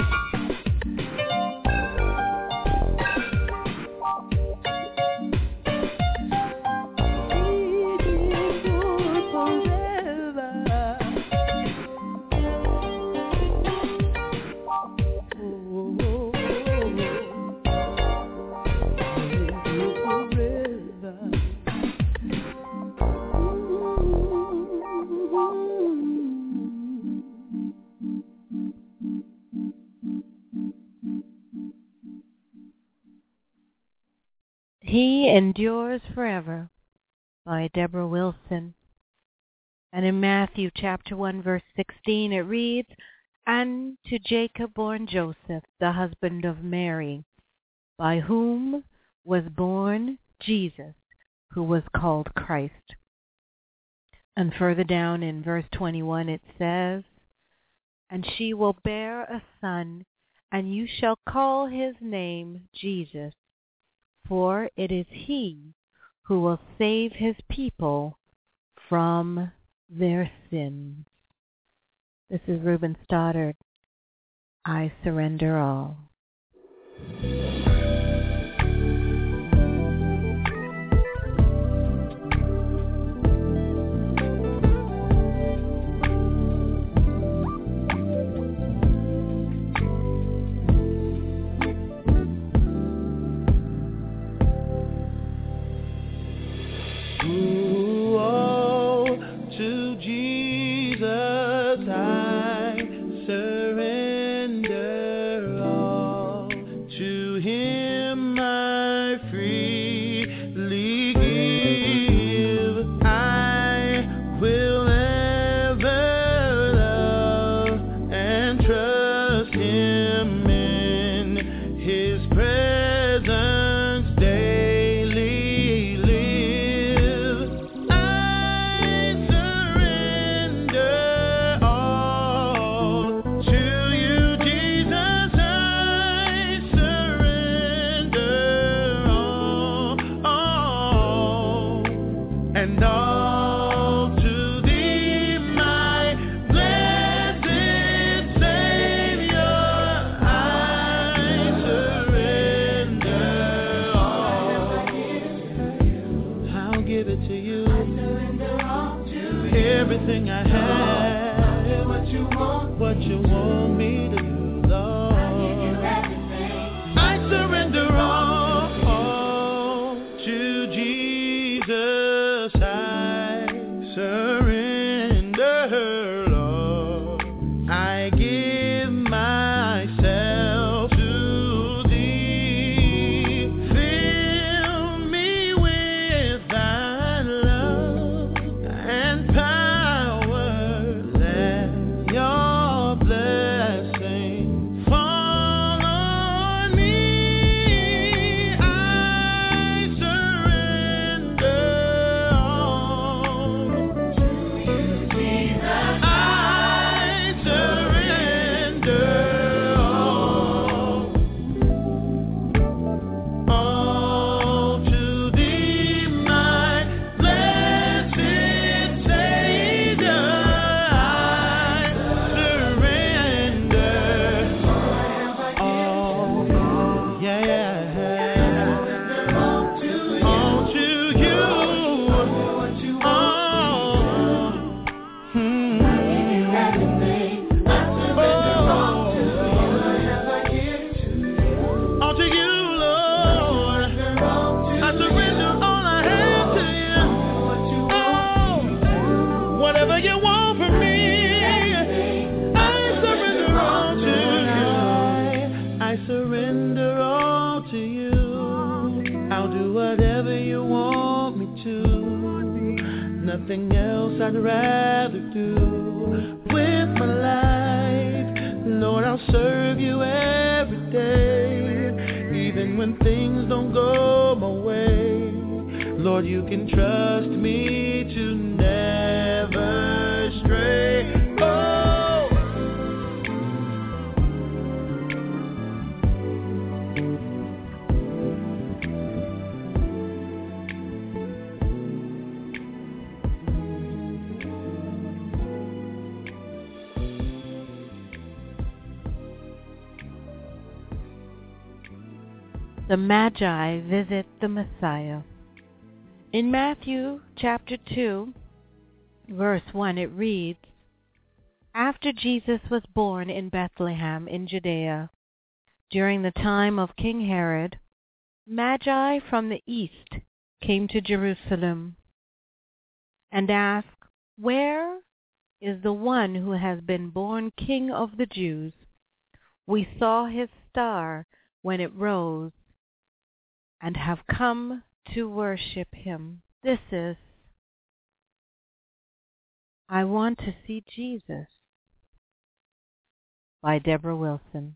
He Endures Forever by Deborah Wilson. And in Matthew chapter 1 verse 16 it reads, "And to Jacob born Joseph, the husband of Mary, by whom was born Jesus, who was called Christ." And further down in verse 21 it says, "And she will bear a son, and you shall call his name Jesus, for it is he who will save his people from their sins." This is Reuben Stoddard. I surrender all. To Jesus I surrender all. To him I freely give. I will ever love and trust him in his presence daily live. I surrender all to you, Jesus. I surrender all, and all to thee, my blessed Savior. I surrender all. I'll give it to you. Everything I have. What you want me to do, Lord. I surrender all to Jesus. I surrender, Lord. I give myself to thee. Fill me with thy love and power. Let your blessing nothing else I'd rather do with my life. Lord, I'll serve you every day, even when things don't go my way. Lord, you can trust me to never stray. The Magi visit the Messiah. In Matthew chapter 2, verse 1, it reads, After Jesus was born in Bethlehem in Judea, during the time of King Herod, Magi from the east came to Jerusalem and asked, Where is the one who has been born King of the Jews? We saw his star when it rose, and have come to worship him. This is I Want to See Jesus by Deborah Wilson.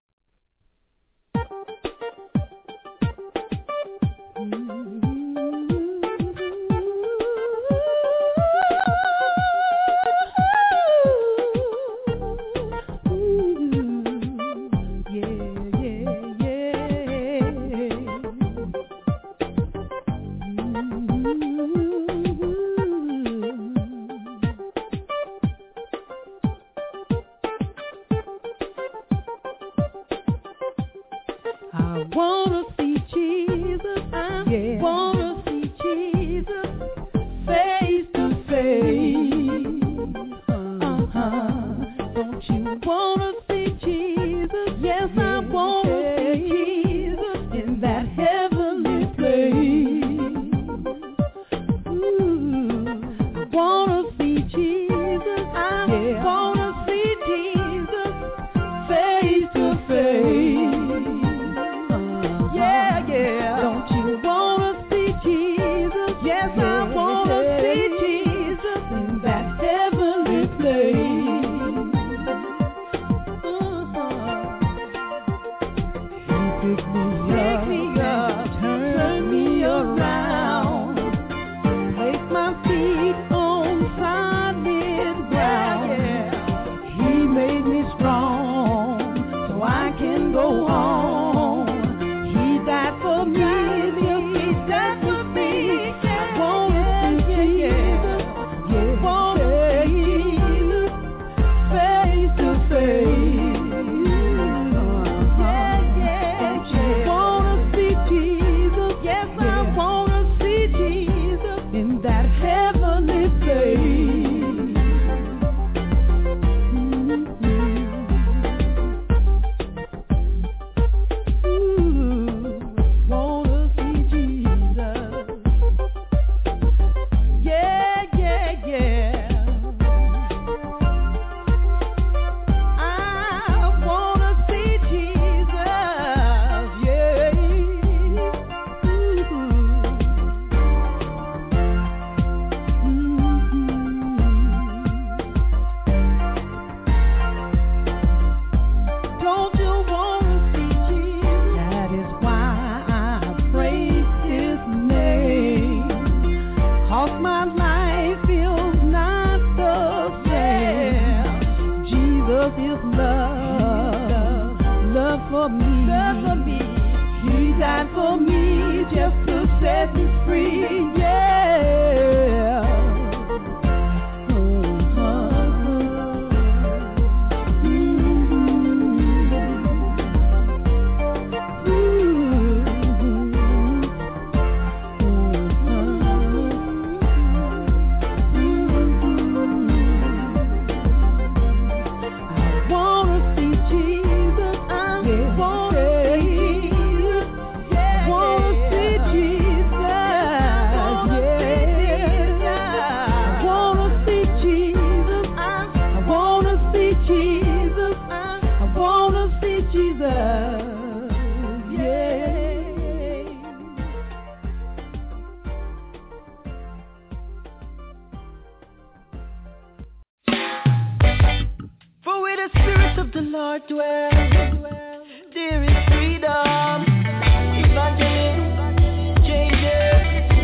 house of the Lord dwells, there is freedom. Evangelist changes.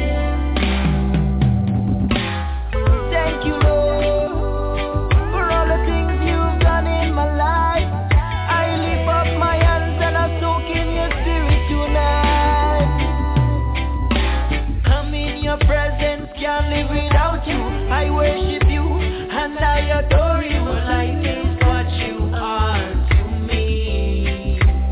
Thank you, Lord, for all the things you've done in my life. I lift up my hands and I soak in your spirit tonight. Come in your presence, can't live without you. I worship you and I adore you. Life is what you are to me.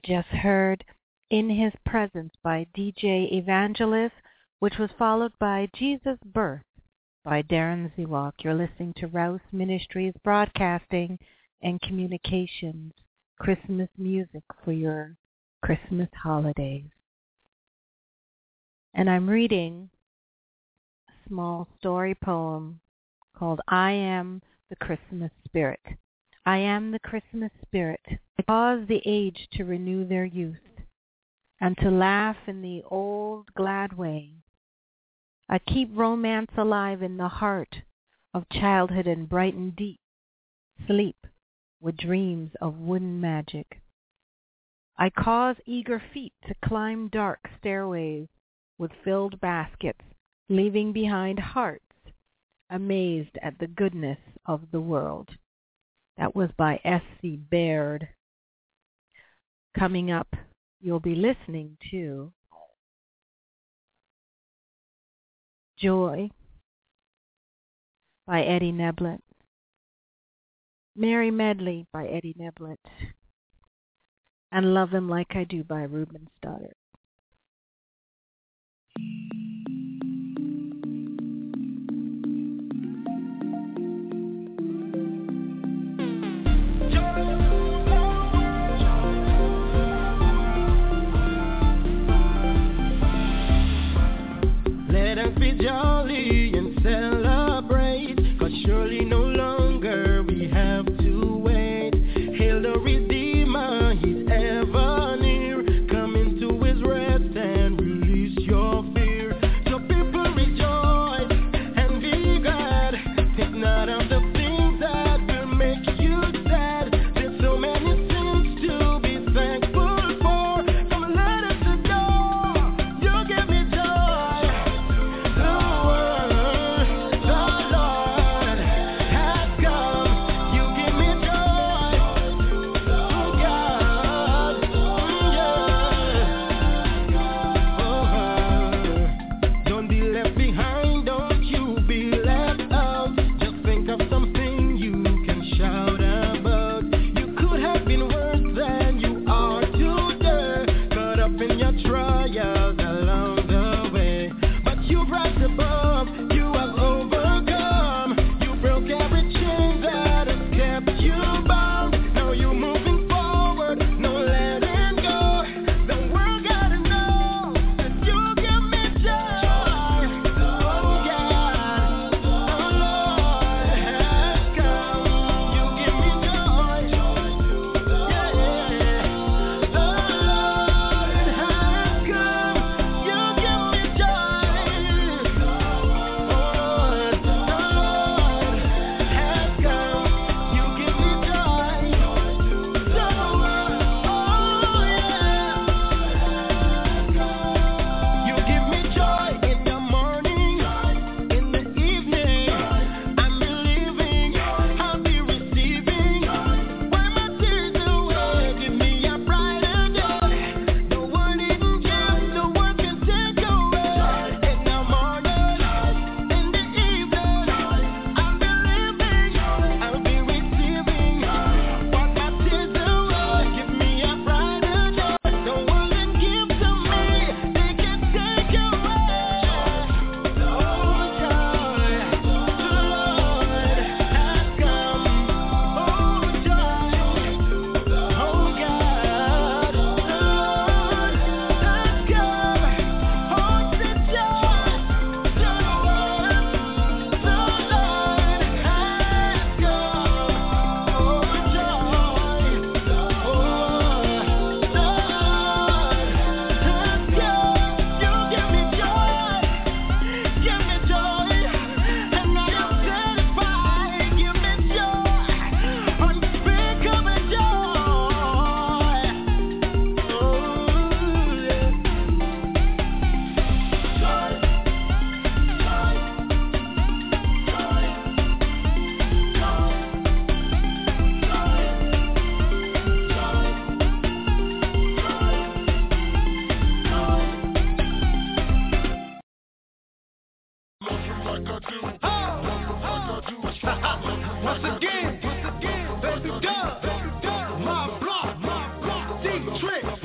just heard In His Presence by DJ Evangelist, which was followed by Jesus' Birth by Darren Zewak. You're listening to Rouse Ministries Broadcasting and Communications, Christmas music for your Christmas holidays. And I'm reading a small story poem called I Am the Christmas Spirit. I am the Christmas Spirit. I cause the age to renew their youth and to laugh in the old glad way. I keep romance alive in the heart of childhood and brighten deep sleep with dreams of wooden magic. I cause eager feet to climb dark stairways with filled baskets, leaving behind hearts amazed at the goodness of the world. That was by S.C. Baird. Coming up, you'll be listening to Joy by Eddie Neblett, Merry Medley by Eddie Neblett, and Love Him Like I Do by Reuben Stoddard. Let us be jolly and celebrate, 'cause surely no longer we have to wait. Hail the Redeemer, He's ever near. Come into His rest and release your fear. So people rejoice and be glad. Take note of the things that will make you sad. There's so many things to be thankful for. Come let us adore. You give me joy. The Lord has come. You give me joy. Oh God, don't be left behind, don't you be left out. Just think of something you can shout about. You could have been worse than you are today, caught up in your trials along the way. But you've rise above, you have overcome. You broke every chain that has kept you bound. Now you're moving forward, no letting go. The world gotta know that you give me joy. Oh God, the Lord has come. You give me joy. Yeah, the Lord has come. You give me joy. Oh Lord, the Lord has come. You give me joy. You give me joy in the morning, in the evening. I'm believing, I'll be receiving. Wipe my tears away, give me a brighter day. The one even gives, the one can take away. In the morning, in the evening, I'm believing, I'll be receiving. Wipe my tears away, give me a brighter day. The one that gives to me, they can take away. Oh joy, the Lord has come. Oh joy, oh God, the Lord has come. Oh the joy, the Lord has come. Oh joy, you give me joy, and I am satisfied. Give me joy, unspeakable joy. Once again, baby dub, my block, D-Trick.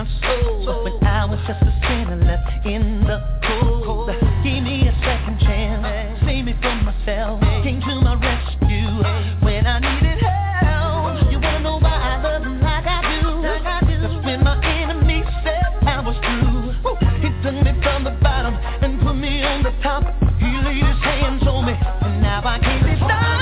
my soul. When I was just a sinner left in the cold, give me a second chance, save me from myself, came to my rescue when I needed help. You wanna know why I love him like I do? 'Cause when my enemy said I was through, he took me from the bottom and put me on the top. He laid his hands on me, and now I can't be stopped.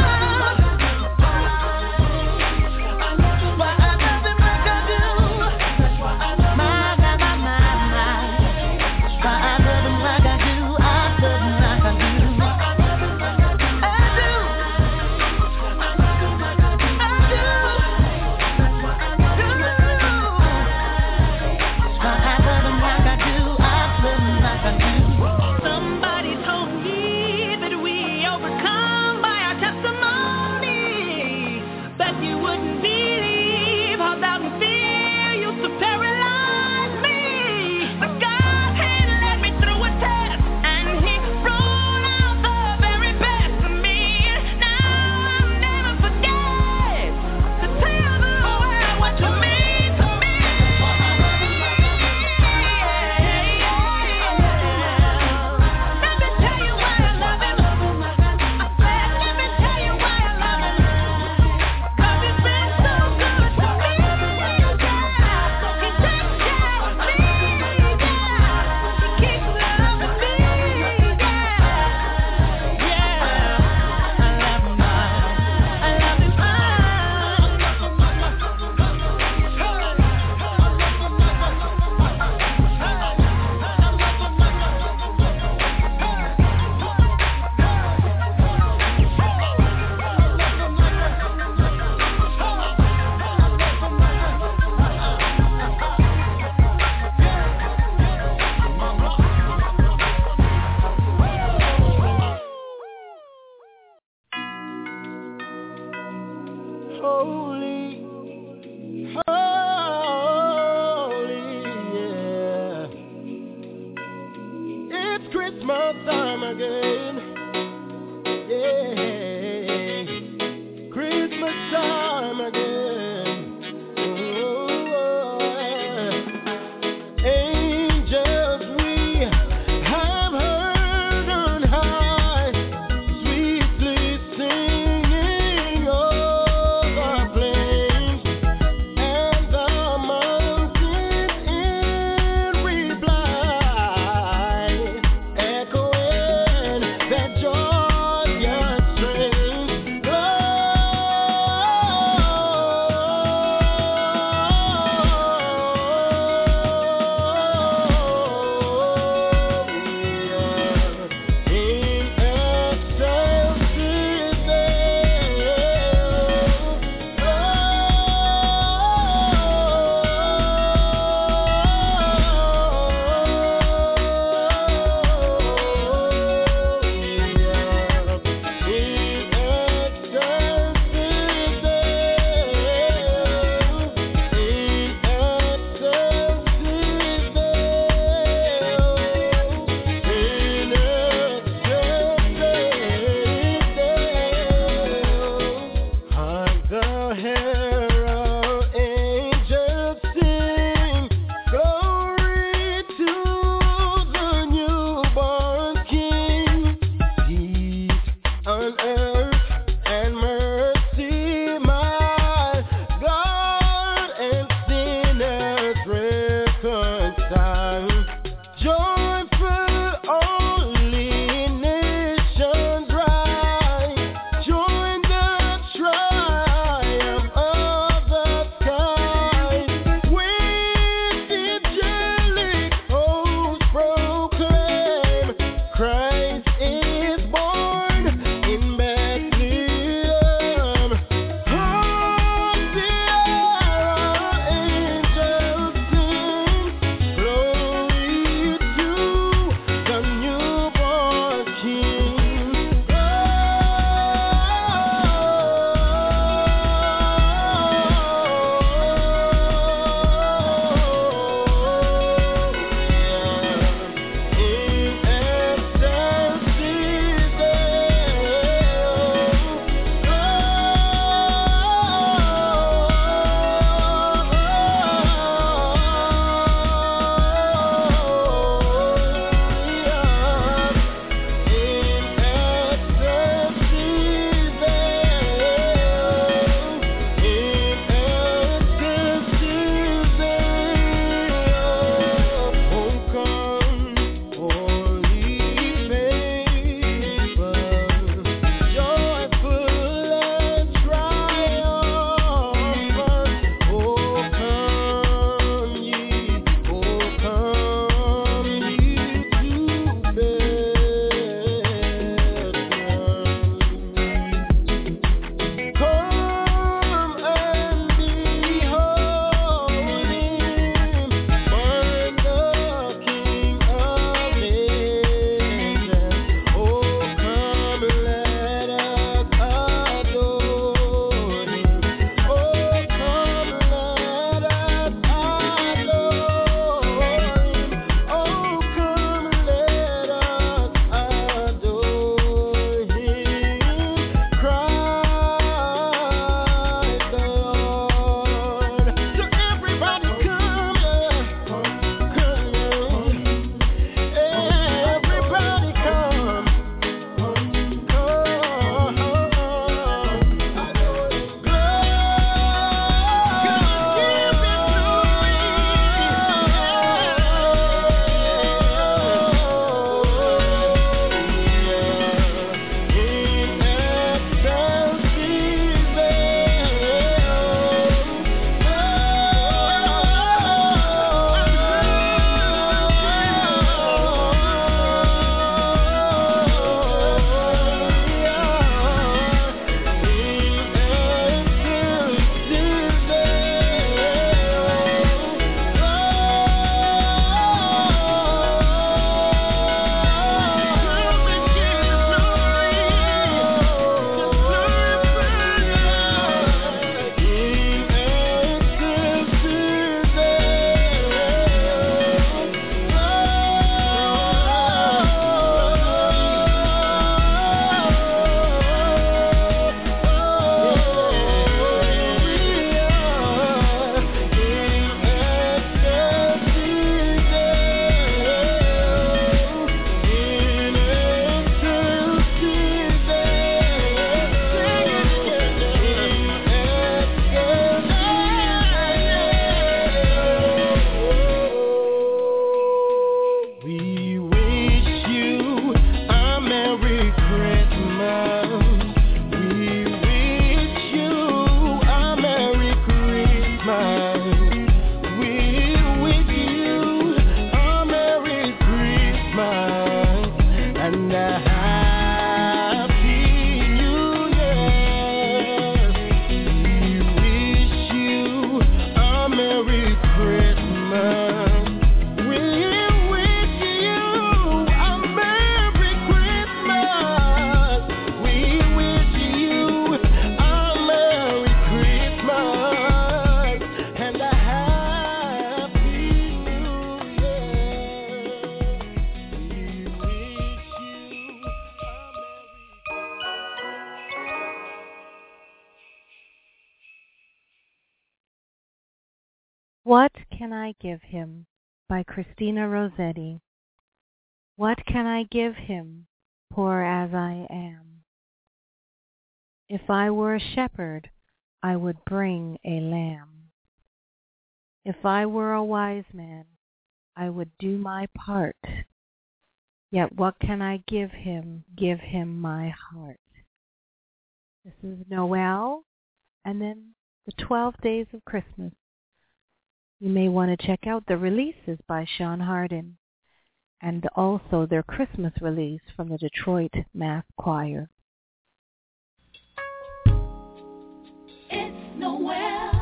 What Can I Give Him? By Christina Rossetti. What can I give him, poor as I am? If I were a shepherd, I would bring a lamb. If I were a wise man, I would do my part. Yet what can I give him? Give him my heart. This is Noel, and then the 12 Days of Christmas. You may want to check out the releases by Sean Hardin, and also their Christmas release from the Detroit Mass Choir. It's Noel.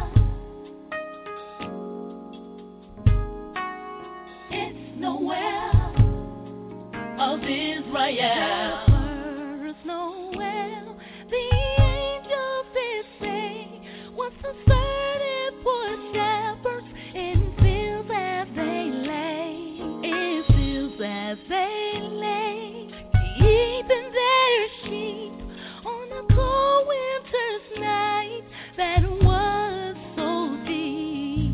It's Noel of Israel. First Noel, the angels did say, was the certain poor shepherds in fields as they lay, in fields as they lay, keeping their sheep on a cold winter's night that was so deep.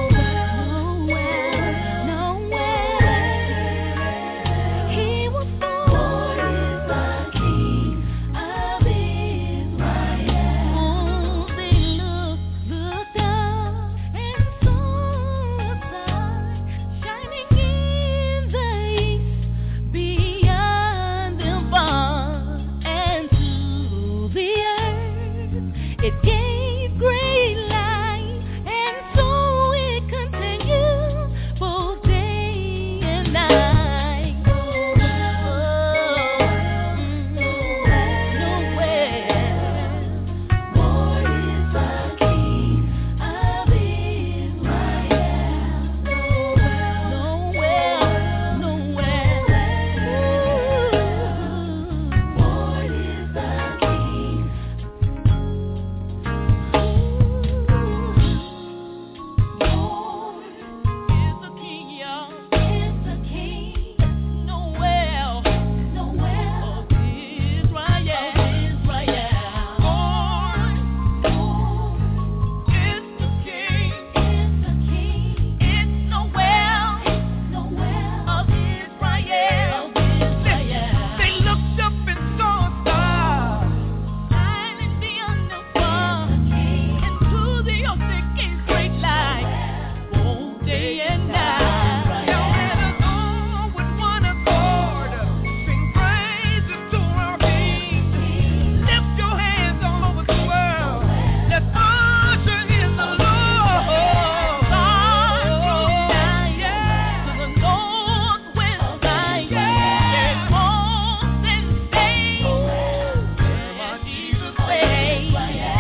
Nowhere, he was born is the King of Israel. Oh, they looked up and saw a star shining in the east beyond the bar, and to the earth it gave great light, and so it continued both day and night. Nowhere, Lord is the King of Israel. Nowhere, Lord is the King. Lord is the King, y'all. Is the King. Noel of Israel. Lord is the King. It's Noel of Israel. They looked up and saw a star shining beyond the bar, into the earth it gave great light, both day and night. Now let us all with one accord sing praises to our King. Lift your hands all over the world. Let's usher in the Lord. God through Zion, to the north with Zion. Pause and say, where Jesus reigns.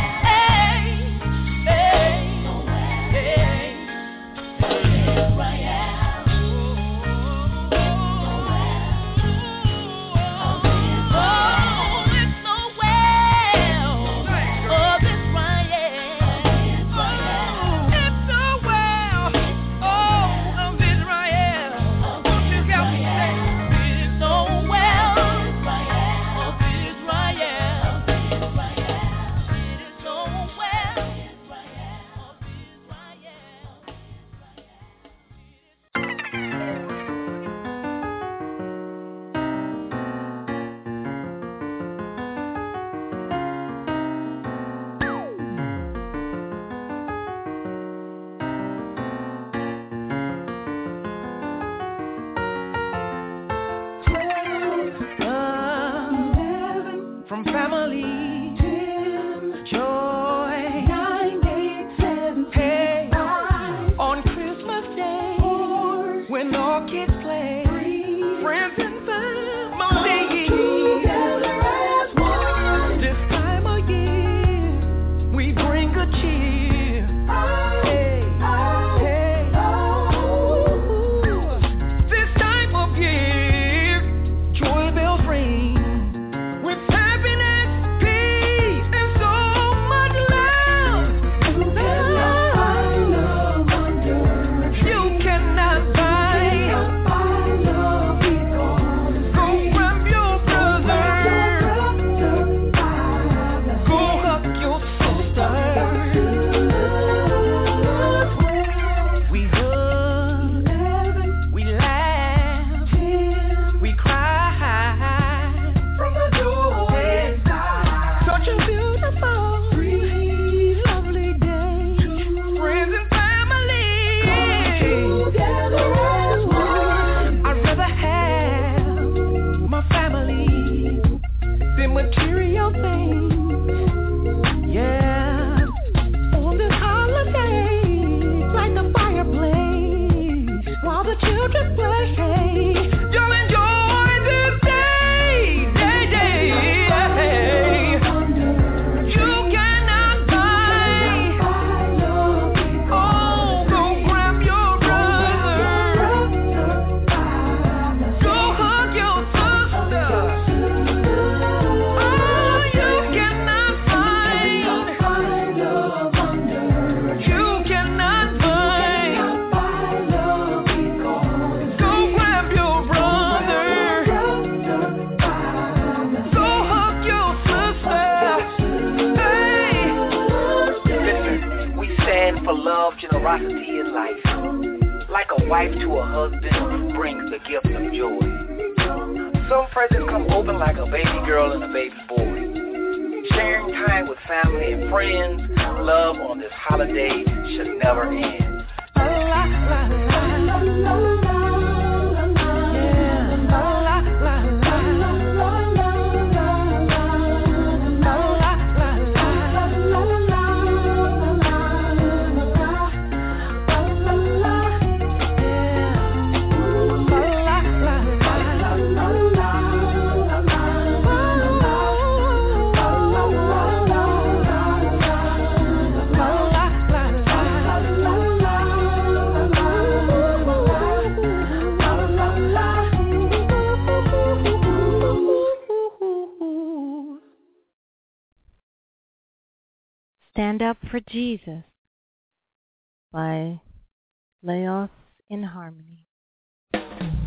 From family, joy, 987. Hey, on Christmas Day, when all kids play, friends and family, together as one. This time of year, we bring good cheer. Hey, this time of year, joy bells ring. With happiness, peace, and so love, generosity, and life. Like a wife to a husband brings the gift of joy. Some presents come open like a baby girl and a baby boy. Sharing time with family and friends, love on this holiday should never end. Stand Up for Jesus by Laos in Harmony. The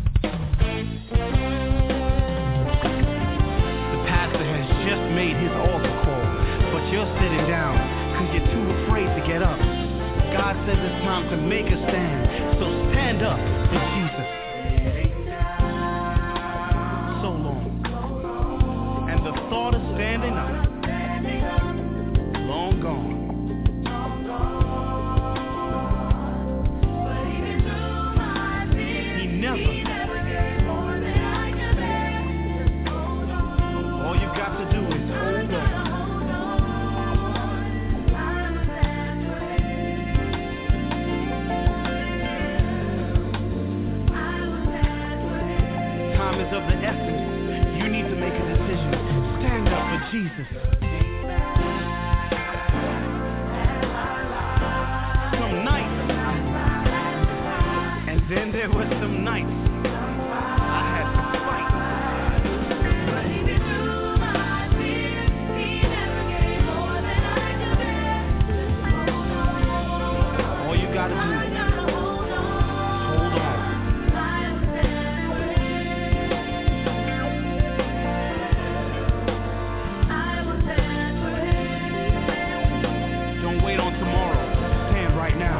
pastor has just made his altar call, but you're sitting down because you're too afraid to get up. God says it's time to make a stand, so stand up for Jesus. So long. And the thought of standing up, long gone. He never. All you got to do is hold on. Time is of the essence. You need to make a decision. Stand up for Jesus. Then there were some nights I had to fight. All you gotta do is hold on. Don't wait on tomorrow. Stand right now.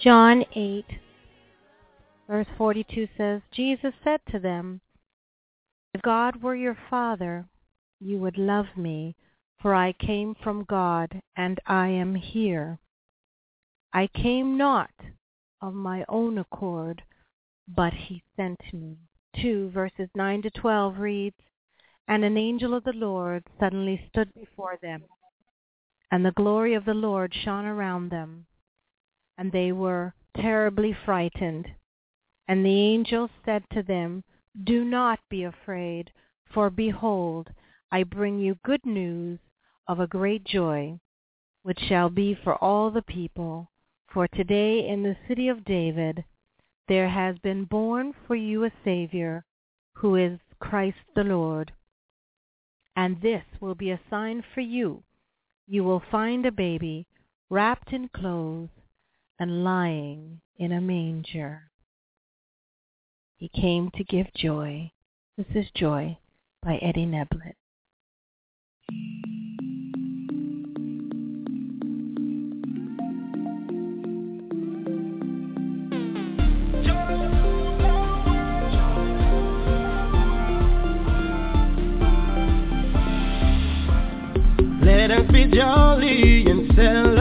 John 8, verse 42 says, Jesus said to them, if God were your Father, you would love me, for I came from God, and I am here. I came not of my own accord, but he sent me. 2 verses 9 to 12 reads, and an angel of the Lord suddenly stood before them, and the glory of the Lord shone around them, and they were terribly frightened. And the angel said to them, do not be afraid, for behold, I bring you good news of a great joy, which shall be for all the people. For today in the city of David there has been born for you a Savior, who is Christ the Lord. And this will be a sign for you. You will find a baby wrapped in clothes and lying in a manger. He came to give joy. This is Joy by Eddie Neblett. Let us be jolly and celebrate.